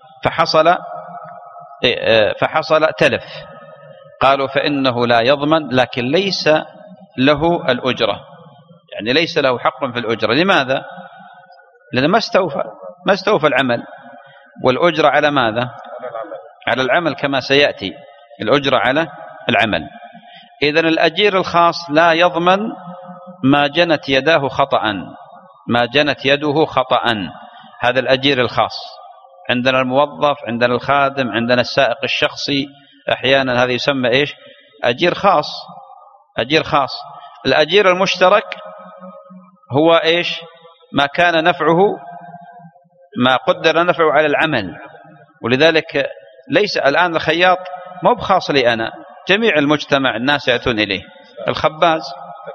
Speaker 2: فحصل تلف، قالوا فإنه لا يضمن، لكن ليس له الأجرة، يعني ليس له حق في الأجرة. لماذا؟ لأنه ما استوفى العمل، والأجرة على ماذا؟ على العمل كما سيأتي، الأجرة على العمل. إذن الأجير الخاص لا يضمن ما جنت يداه خطأ، ما جنت يده خطأ. هذا الأجير الخاص. عندنا الموظف، عندنا الخادم، عندنا السائق الشخصي، أحيانا هذا يسمى إيش؟ أجير خاص. أجير خاص. الأجير المشترك هو إيش؟ ما كان نفعه، ما قدر نفعه على العمل. ولذلك ليس الآن الخياط مو بخاص لي أنا، جميع المجتمع الناس يأتون إليه. الخباز،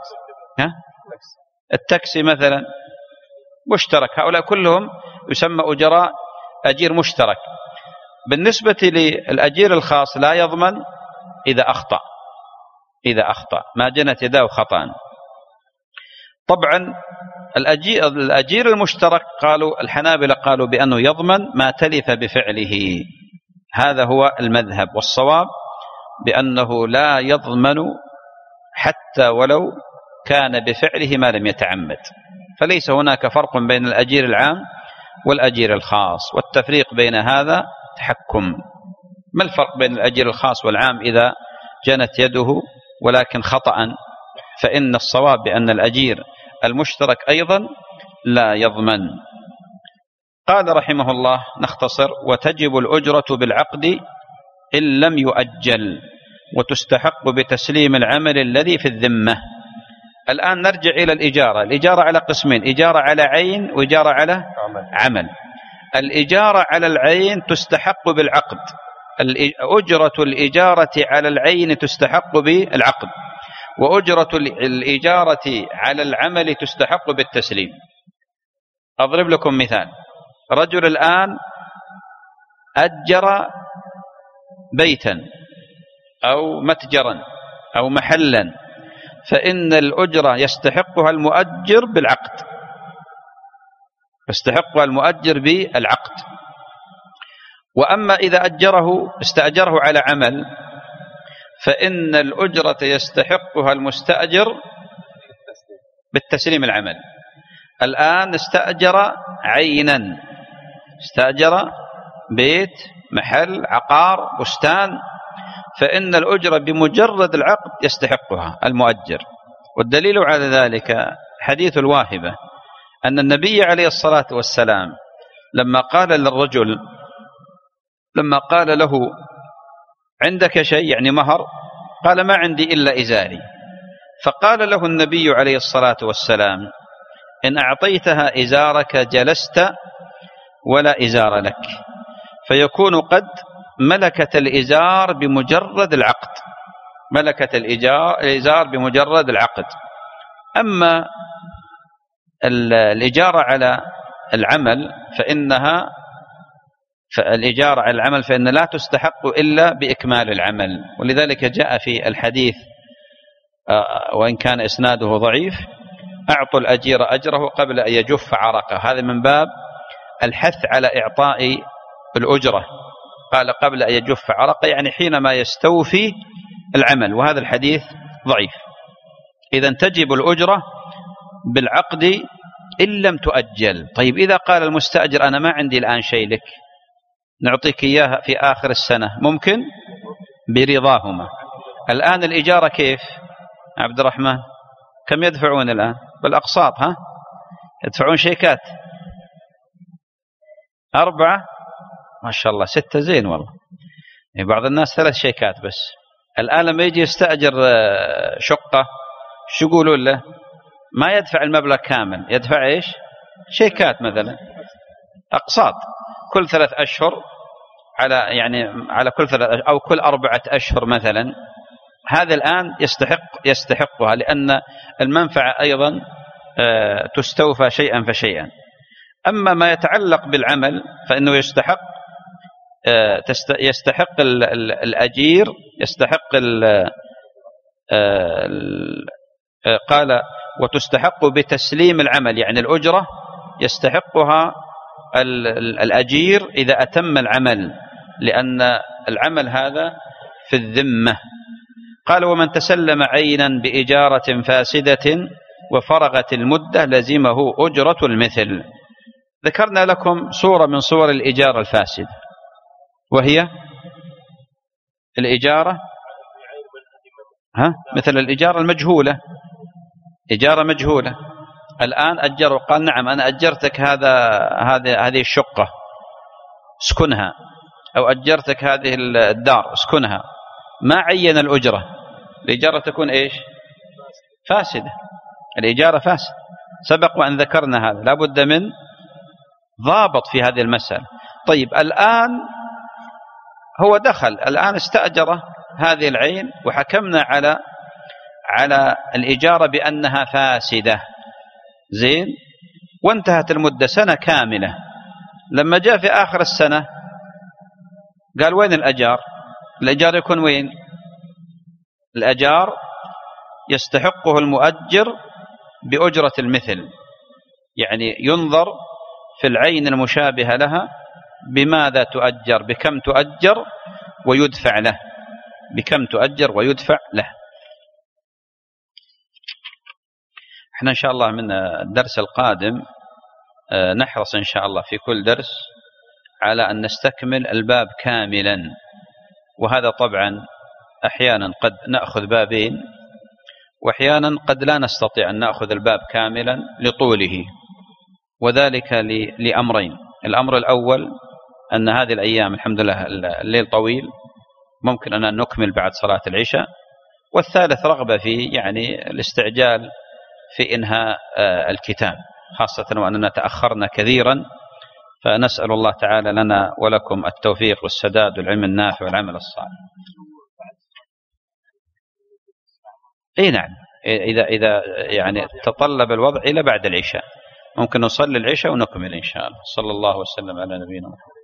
Speaker 2: التاكسي مثلا مشترك، هؤلاء كلهم يسمى أجراء أجير مشترك. بالنسبة للأجير الخاص لا يضمن إذا أخطأ، إذا أخطأ ما جنت يداه خطأ. طبعا الأجير المشترك قالوا الحنابلة قالوا بأنه يضمن ما تلف بفعله، هذا هو المذهب، والصواب بأنه لا يضمن حتى ولو كان بفعله ما لم يتعمد. فليس هناك فرق بين الأجير العام والأجير الخاص، والتفريق بين هذا تحكم. ما الفرق بين الأجير الخاص والعام إذا جنت يده ولكن خطأ؟ فإن الصواب بأن الأجير المشترك أيضا لا يضمن. قال رحمه الله نختصر: وتجب الأجرة بالعقد إن لم يؤجل، وتستحق بتسليم العمل الذي في الذمة. الآن نرجع إلى الإجارة. الإجارة على قسمين: إجارة على عين وإجارة على عمل. الإجارة على العين تستحق بالعقد، أجرة الإجارة على العين تستحق بالعقد، وأجرة الإجارة على العمل تستحق بالتسليم. أضرب لكم مثال: رجل الآن أجر بيتا أو متجرا أو محلا، فإن الأجرة يستحقها المؤجر بالعقد، يستحقها المؤجر بالعقد. وأما إذا استأجره على عمل فإن الأجرة يستحقها المستأجر بالتسليم العمل. الآن استأجر عينا، استأجر بيت، محل، عقار، بستان، فإن الأجرة بمجرد العقد يستحقها المؤجر. والدليل على ذلك حديث الواهبة، أن النبي عليه الصلاة والسلام لما قال للرجل، لما قال له عندك شيء يعني مهر؟ قال ما عندي إلا إزاري. فقال له النبي عليه الصلاة والسلام: إن أعطيتها إزارك جلست ولا إزار لك، فيكون قد ملكت الإزار بمجرد العقد، ملكت الإزار بمجرد العقد. أما الإجارة على العمل فالإجارة على العمل فإن لا تستحق إلا بإكمال العمل. ولذلك جاء في الحديث وإن كان إسناده ضعيف: أعطوا الأجير أجره قبل أن يجف عرقه. هذا من باب الحث على إعطاء الأجرة، قال قبل أن يجف عرقه يعني حينما يستوفي العمل، وهذا الحديث ضعيف. إذن تجب الأجرة بالعقد إن لم تؤجل. طيب إذا قال المستأجر أنا ما عندي الآن شيء لك، نعطيك إياها في آخر السنة، ممكن برضاهما. الآن الإجارة كيف عبد الرحمن؟ كم يدفعون الآن بالأقساط؟ يدفعون شيكات 4 ما شاء الله، 6 زين والله. بعض الناس 3 شيكات بس. الآن لما يجي يستأجر شقة شو يقولون له؟ ما يدفع المبلغ كامل، يدفع إيش؟ شيكات مثلا، أقساط، كل 3 أشهر على كل 3 أو كل 4 أشهر مثلا، هذا الآن يستحقها، لأن المنفعة أيضا تستوفى شيئا فشيئا. أما ما يتعلق بالعمل فإنه يستحق الأجير، يستحق قال وتستحق بتسليم العمل، يعني الأجرة يستحقها الأجير إذا أتم العمل، لأن العمل هذا في الذمة. قال ومن تسلم عينا بإجارة فاسدة وفرغت المدة لزمه أجرة المثل. ذكرنا لكم صورة من صور الإجارة الفاسدة، وهي الإجارة مثل الإجارة المجهولة، إجارة مجهولة. الآن أجر وقال نعم أنا أجرتك هذه الشقة اسكنها، أو أجرتك هذه الدار اسكنها، ما عين الأجرة، الإجارة تكون إيش؟ فاسدة، الإجارة فاسدة. سبق وأن ذكرنا هذا، لا بد من ضابط في هذه المسألة. طيب الآن هو دخل الآن استأجر هذه العين، وحكمنا على الإجارة بأنها فاسدة، زين، وانتهت المدة 1 سنة كاملة. لما جاء في آخر السنة قال وين الأجار؟ الأجار يكون وين؟ الأجار يستحقه المؤجر بأجرة المثل، يعني ينظر في العين المشابهة لها بماذا تؤجر، بكم تؤجر ويدفع له، بكم تؤجر ويدفع له. احنا إن شاء الله من الدرس القادم نحرص إن شاء الله في كل درس على أن نستكمل الباب كاملا، وهذا طبعا أحيانا قد نأخذ بابين، وأحيانا قد لا نستطيع أن نأخذ الباب كاملا لطوله، وذلك لأمرين. الأمر الأول أن هذه الأيام الحمد لله الليل طويل، ممكن أن نكمل بعد صلاة العشاء. والثالث رغبة في الاستعجال في إنهاء الكتاب، خاصة وأننا تأخرنا كثيرا، فنسأل الله تعالى لنا ولكم التوفيق والسداد والعلم النافع والعمل الصالح. اي نعم، إذا تطلب الوضع إلى بعد العشاء، ممكن نصلي العشاء ونكمل إن شاء الله. صلى الله وسلم على نبينا محمد.